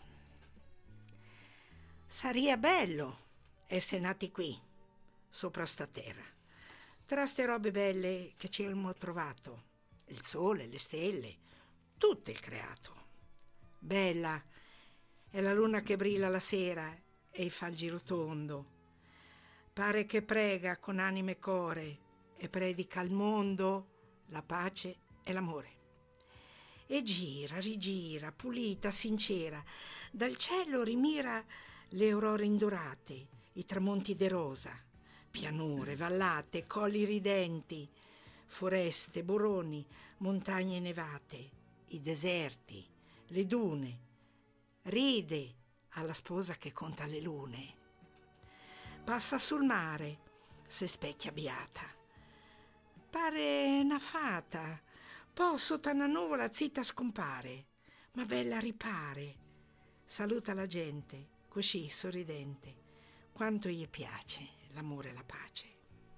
Sarebbe bello essere nati qui, sopra sta terra, tra ste robe belle che ci abbiamo trovato, il sole, le stelle, tutto il creato. Bella è la luna che brilla la sera e fa il giro tondo. Pare che prega con anima e core e predica al mondo la pace e l'amore. E gira, rigira, pulita, sincera, dal cielo rimira le aurore indorate, i tramonti de rosa, pianure, vallate, colli ridenti, foreste, buroni, montagne nevate, i deserti, le dune. Ride alla sposa che conta le lune. Passa sul mare, se specchia beata. Pare una fata, poi sotto una nuvola zitta scompare, ma bella ripare. Saluta la gente, così sorridente, quanto gli piace l'amore e la pace.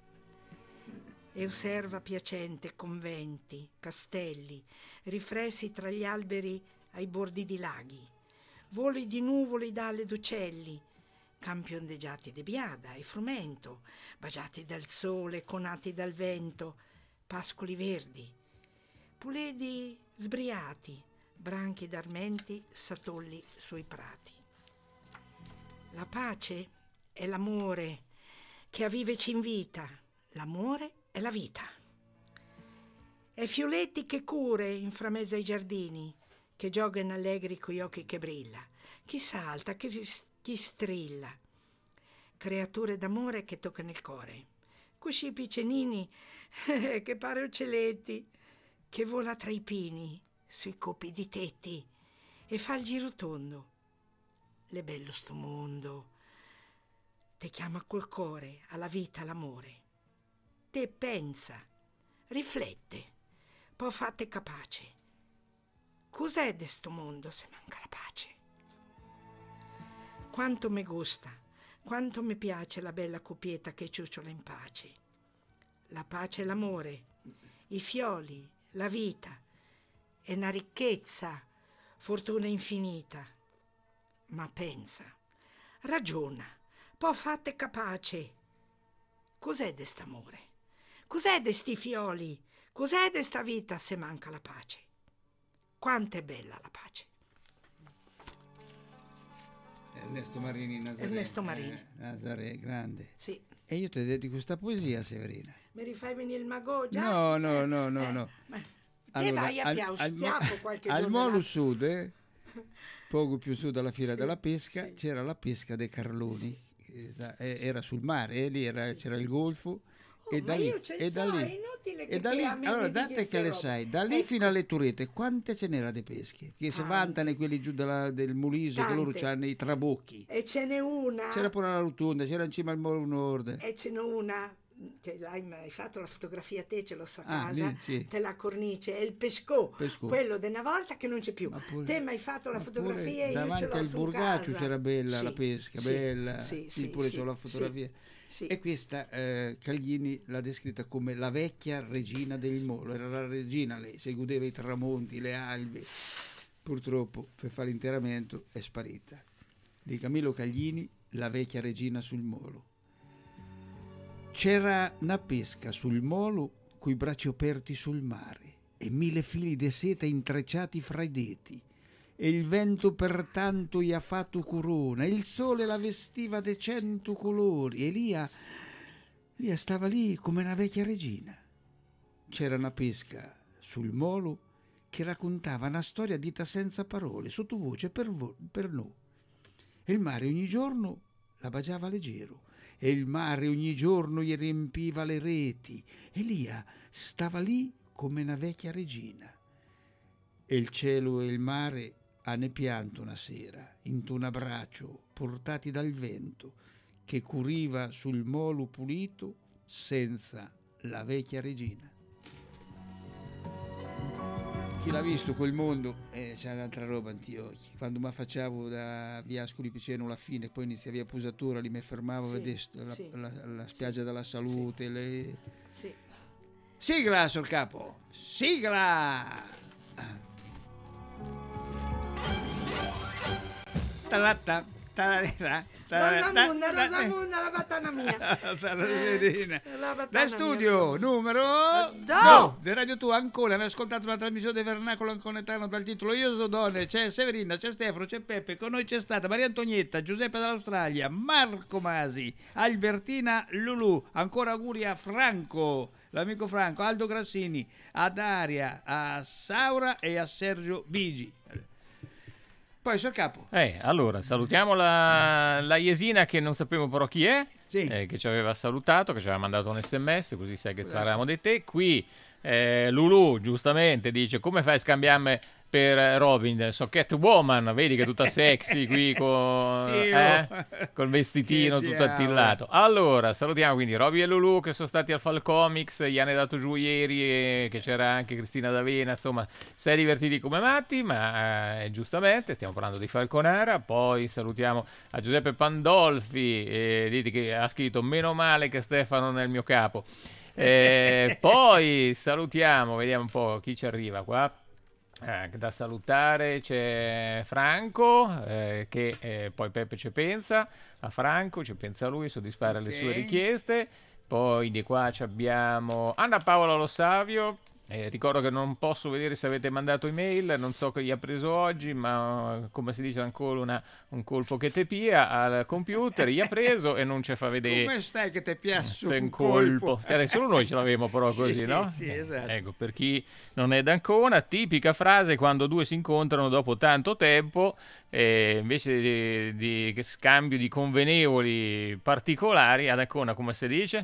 E osserva piacente conventi, castelli, riflessi tra gli alberi ai bordi di laghi, voli di nuvole dalle d'uccelli, campi ondeggiati di biada e frumento, baciati dal sole, conati dal vento, pascoli verdi, puledi sbriati, branchi d'armenti, satolli sui prati. La pace è l'amore che a vive ci invita, l'amore è la vita. E fiuletti che cure in framezza ai giardini, che giocano allegri coi occhi che brilla, chi salta, chi, chi strilla, creature d'amore che toccano il cuore, cusci piccenini che pare uccelletti, che vola tra i pini, sui copi di tetti, e fa il giro tondo. L'è bello sto mondo, te chiama col cuore alla vita, all'amore. Te pensa, riflette, poi fate capace. Cos'è de sto mondo se manca la pace? Quanto mi gusta, quanto mi piace la bella coppietta che ciucciola in pace. La pace e l'amore, i fioli, la vita, è una ricchezza fortuna infinita. Ma pensa, ragiona, poi fate capace. Cos'è de st'amore? Cos'è de sti fioli? Cos'è de sta vita se manca la pace? Quanto è bella la pace. Ernesto Marini, Nazaré. Ernesto Marini. Eh, Nazaré, grande. Sì. E io ti dedico questa poesia, Severina. Mi rifai venire il mago già? No, no, no, no, Eh, no. ma te vai a piaustiaco qualche al giorno Molo là. Sud, eh, poco più su dalla Fiera della Pesca, c'era la pesca dei Carloni. Esa- eh, Era sul mare, eh, lì era- c'era il golfo. E da ma lì, io ce e da so, lì, è inutile e che da te lì, a me allora mi date dighi che ste le robe. sai, da lì Ecco. fino alle Turette, quante ce n'era di pesche? Che si Tante. vantano quelli giù della- del Molise, che loro Tante. hanno i trabocchi. E ce n'è una. C'era pure la rotonda, c'era in cima al Molo Nord. E ce n'è una che l'hai hai fatto la fotografia te, ce l'ho so a Ah, casa, lì, sì. te la cornice, è il pescò, Pescò. quello di una volta che non c'è più. pure- te mi hai fatto la Pure fotografia e io ce davanti l'ho al su Burgaccio casa. c'era bella Sì, la pesca, sì, bella. sì, Lì sì, pure sì, c'ho la sì, fotografia. sì. E questa eh, Caglini l'ha descritta come la vecchia regina del Molo. Era la regina lei, si godeva i tramonti, le albe. Purtroppo per fare l'interramento è sparita. Di Camillo Caglini, la vecchia regina sul Molo. C'era una pesca sul Molo coi bracci aperti sul mare e mille fili di seta intrecciati fra i deti, e il vento pertanto gli ha fatto corona, e il sole la vestiva de cento colori, e Lia, Lia stava lì come una vecchia regina. C'era una pesca sul Molo che raccontava una storia dita senza parole, sottovoce per, vo- per noi. E il mare ogni giorno la baciava leggero, e il mare ogni giorno gli riempiva le reti, e Lia stava lì come una vecchia regina. E il cielo e il mare hanno pianto una sera, into un abbraccio, portati dal vento, che curiva sul Molo pulito senza la vecchia regina. Chi l'ha visto quel mondo, eh, c'è un'altra roba Antiochi. Quando mi affacciavo da via Ascoli Piceno alla fine, poi inizia via Pusatura, lì mi fermavo a Sì, vedere st- la, sì. la- la spiaggia della salute. Le... Sì. Sigla, Sor Capo! Sigla! Talatta, tararira, tararira, Rosamunda, tararira. Rosamunda, la battana mia. Tararina. La battana Dal studio mia. numero Do. due di Radio Tu Ancona. Abbiamo ascoltato una trasmissione vernacolo anconetano dal titolo Io so donne. C'è Severina, c'è Stefano, c'è Peppe. Con noi c'è stata Maria Antonietta, Giuseppe dall'Australia, Marco Masi, Albertina Lulu. Ancora auguri a Franco, l'amico Franco, Aldo Grassini, a Daria, a Saura e a Sergio Bigi. Poi Sor Capo. Eh, allora, salutiamo la, la Iesina che non sapevo però chi è, Sì. eh, che ci aveva salutato, che ci aveva mandato un sms, così sai che parlavamo di te. Qui eh, Lulu giustamente dice: come fai a scambiarmi per Robin? So Catwoman, vedi che è tutta sexy qui con Sì, eh, oh. col vestitino Che tutto diavolo. attillato. Allora, salutiamo quindi Robin e Lulu che sono stati al Falcomics, gli hanno dato giù ieri, e che c'era anche Cristina D'Avena, insomma, si è divertiti come matti, ma eh, giustamente stiamo parlando di Falconara. Poi salutiamo a Giuseppe Pandolfi, e dite che ha scritto: meno male che Stefano nel mio capo. Eh, poi salutiamo, vediamo un po' chi ci arriva qua. Eh, da salutare c'è Franco, eh, che eh, poi Peppe ci pensa, a Franco ci pensa lui, soddisfare le Ok. sue richieste. Poi di qua ci abbiamo Anna Paola Lo Savio. Eh, ricordo che non posso vedere se avete mandato email, non so che gli ha preso oggi, ma come si dice ancora una, un colpo che te pia al computer, gli ha preso e non ci fa vedere. Come stai che ti piace Se un un colpo? colpo. Eh, solo noi ce l'avevamo però Sì, così, sì, no? sì, esatto. Ecco, per chi non è d'Ancona, tipica frase quando due si incontrano dopo tanto tempo, eh, invece di, di che scambio di convenevoli particolari, ad Ancona come si dice?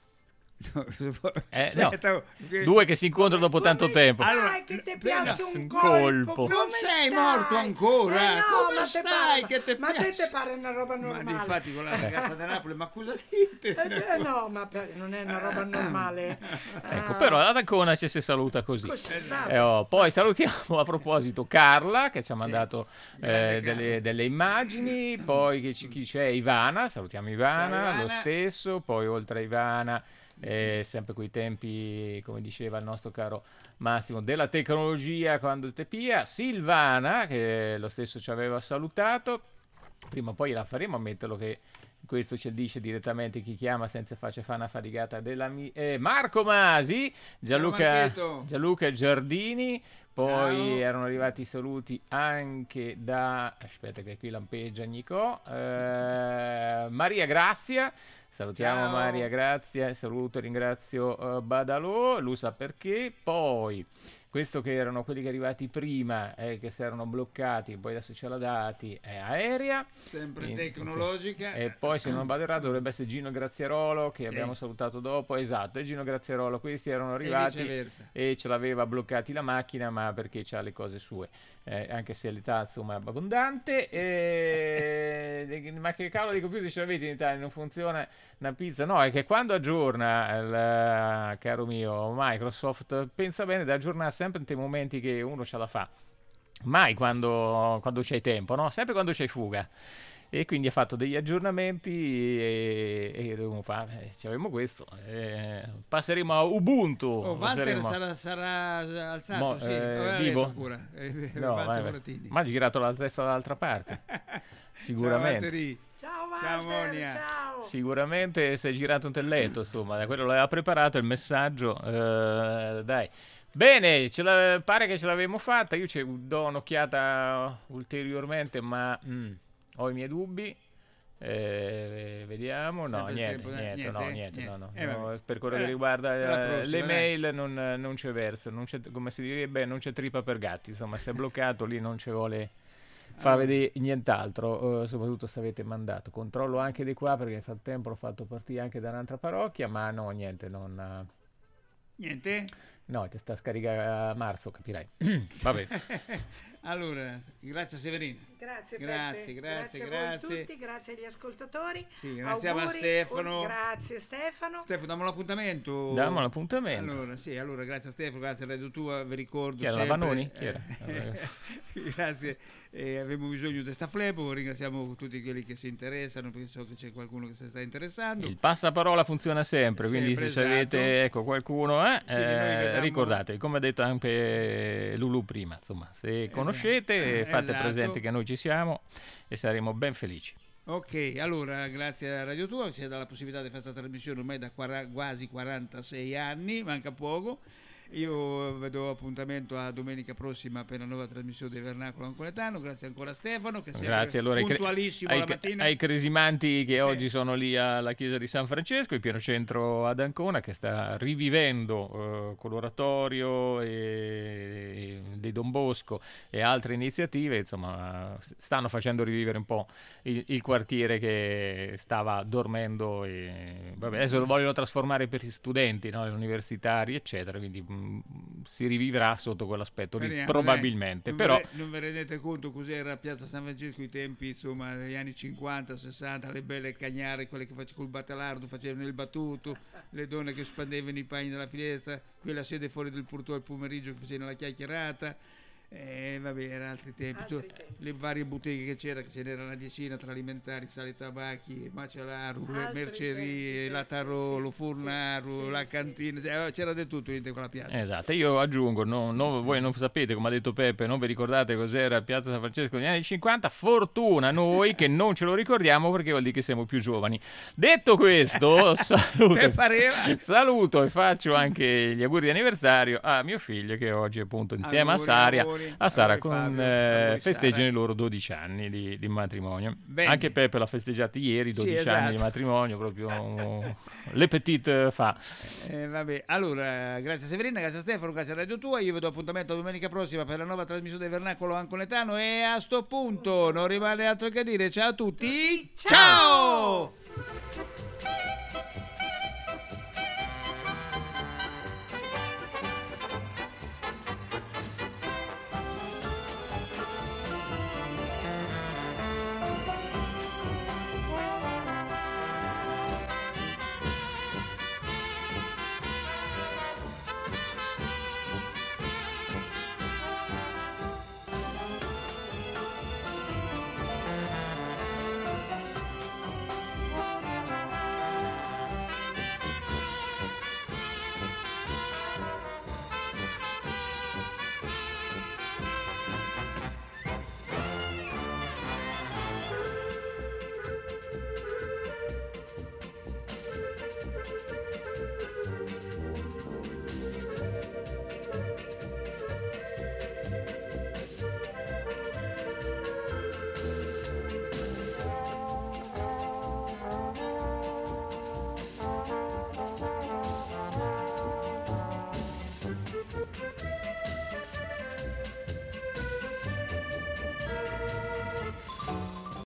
Eh, no. Aspetta, che- Due che si incontrano dopo tanto tempo. Allora, che ti piace un un colpo. colpo? Non Come sei stai? morto ancora? Eh no, Come ma te stai pare- che te ma te piace? te pare una roba Ma normale? infatti con la ragazza da Napoli, ma cosa dite? Eh, no, ma per- non è una roba normale. Ecco, Ah. però ad Ancona ci si saluta così. Così, vabbè. Eh, oh, poi salutiamo a proposito Carla che ci ha mandato Grande eh, delle, delle immagini, poi che ci- chi c'è Ivana, salutiamo Ivana, Ciao, Ivana. lo stesso, poi oltre a Ivana eh, sempre quei tempi, come diceva il nostro caro Massimo, della tecnologia quando te pia. Silvana, che lo stesso ci aveva salutato, prima o poi la faremo a metterlo, che questo ci dice direttamente chi chiama senza farci fare una faticata della mi- eh, Marco Masi, Gianluca, Gianluca Giardini. Poi Ciao. Erano arrivati i saluti anche da, aspetta che qui lampeggia Nicò, eh, Maria Grazia, salutiamo Ciao. Maria Grazia, saluto e ringrazio uh, Badalò, lui sa perché. Poi questo che erano quelli che arrivati prima, eh, che si erano bloccati, poi adesso ce l'ha dati, è aerea. Sempre E- tecnologica. E poi se non vado errato dovrebbe essere Gino Graziarolo, che Sì. abbiamo salutato dopo, esatto, è Gino Graziarolo, questi erano arrivati viceversa. e ce l'aveva bloccati la macchina, ma perché c'ha le cose sue, eh, anche se l'età insomma è abbondante. E... ma che cavolo di computer ce l'avete in Italia? Non funziona una pizza? No, è che quando aggiorna il, caro mio Microsoft, pensa bene di aggiornare sempre in quei momenti che uno ce la fa, mai quando, quando c'hai tempo, no? Sempre quando c'hai fuga. E quindi ha fatto degli aggiornamenti e, e dobbiamo fare, eh, avevamo questo, eh, passeremo a Ubuntu. Oh, Walter passeremo- sarà, sarà alzato, Mo- sì. eh, Aveva vivo? detto ancora. Eh, No, Walter vai, vai. Moratini. ma ha girato la testa dall'altra parte. Sicuramente. Ciao, Walteri. Ciao Ciao, Walter, Monia. ciao. Sicuramente si è girato un telletto, insomma, da quello l'aveva preparato il messaggio. eh, dai. Bene, ce la- pare che ce l'avevamo fatta. Io ci do un'occhiata ulteriormente, ma mm, ho i miei dubbi. Eh, vediamo. No, Sempre il niente, tempo, eh, niente, no, niente, niente, no, no. niente. Eh, No, vabbè. per quello Eh, che riguarda alla eh, prossima, le dai. mail non, non c'è verso, non c'è, come si direbbe, non c'è trippa per gatti. Insomma, se è bloccato lì non ci vuole fa Allora. vedere nient'altro, eh, soprattutto se avete mandato. Controllo anche di qua perché nel frattempo l'ho fatto partire anche da un'altra parrocchia, ma no, niente, non... eh, Niente? No, ti sta a scaricare a marzo, capirai. Vabbè. Allora, grazie Severino. Grazie, Grazie, Peppe. grazie, grazie a grazie. voi tutti, grazie agli ascoltatori. Sì, grazie a Auguri, Stefano. un- Grazie Stefano. Stefano, diamo l'appuntamento. Diamo l'appuntamento. Allora, sì, allora, grazie a Stefano, grazie a Radio Tua, vi ricordo Chi era, la sempre. Vanoni? Chi era? Eh, grazie, eh, avremo bisogno di questa flebo, ringraziamo tutti quelli che si interessano, perché so che c'è qualcuno che si sta interessando. Il passaparola funziona sempre, quindi Sempre, se avete esatto. ecco, qualcuno, eh, Quindi noi eh, vediamo- ricordatevi, come ha detto anche Lulu prima, insomma, se conoscete fate Esatto. presente che noi ci siamo e saremo ben felici. Ok, allora grazie a Radio Tua che ci dà la possibilità di fare questa trasmissione ormai da quara- quasi quarantasei anni, manca poco. Io vedo appuntamento a domenica prossima per la nuova trasmissione del Vernacolo Ancoletano. Grazie ancora a Stefano che è sempre Grazie allora ai, cre- puntualissimo ai, la mattina. ai cresimanti che oggi sono lì alla chiesa di San Francesco, in pieno centro ad Ancona, che sta rivivendo eh, con l'oratorio e, e dei Don Bosco e altre iniziative, insomma stanno facendo rivivere un po' il, il quartiere che stava dormendo e vabbè, adesso lo vogliono trasformare per gli studenti, no? Gli universitari eccetera, quindi mh, si rivivrà sotto quell'aspetto lì, Speriamo, probabilmente. dai. Non Però ve ne- non vi rendete conto cos'era Piazza San Francesco i tempi, insomma, degli anni cinquanta, sessanta, le belle cagnare, quelle che facevano col battelardo, facevano il battuto, le donne che spandevano i panni dalla finestra, quella sede fuori del portone al pomeriggio che facevano la chiacchierata. Eh, vabbè, erano altri tempi. Altri Tu- tempi. le varie botteghe che c'era, che ce n'era una decina tra alimentari, sale tabacchi, macellaru, le Altri mercerie, tempi, la tarolo, sì, fornaru, sì, la sì, cantina, cioè, c'era di tutto in quella piazza. esatto, io aggiungo, no- no- voi non sapete, come ha detto Peppe, non vi ricordate cos'era Piazza San Francesco negli anni cinquanta, fortuna noi che non ce lo ricordiamo perché vuol dire che siamo più giovani. Detto questo, saluto, Te pareva? saluto e faccio anche gli auguri di anniversario a mio figlio che oggi appunto insieme Auguri, a Saria, auguri, a Sara auguri, con, Fabio, eh, auguri, festeggiano Sara. i loro dodici anni di, di matrimonio. Bene. Anche Peppe l'ha festeggiato ieri, dodici Sì, anni esatto. di matrimonio, proprio le petite fa. Eh, vabbè. Allora, grazie a Severina, grazie a Stefano, grazie a Radio Tua. Io vi do appuntamento domenica prossima per la nuova trasmissione del Vernacolo Ancoletano e a sto punto non rimane altro che dire ciao a tutti. Ciao!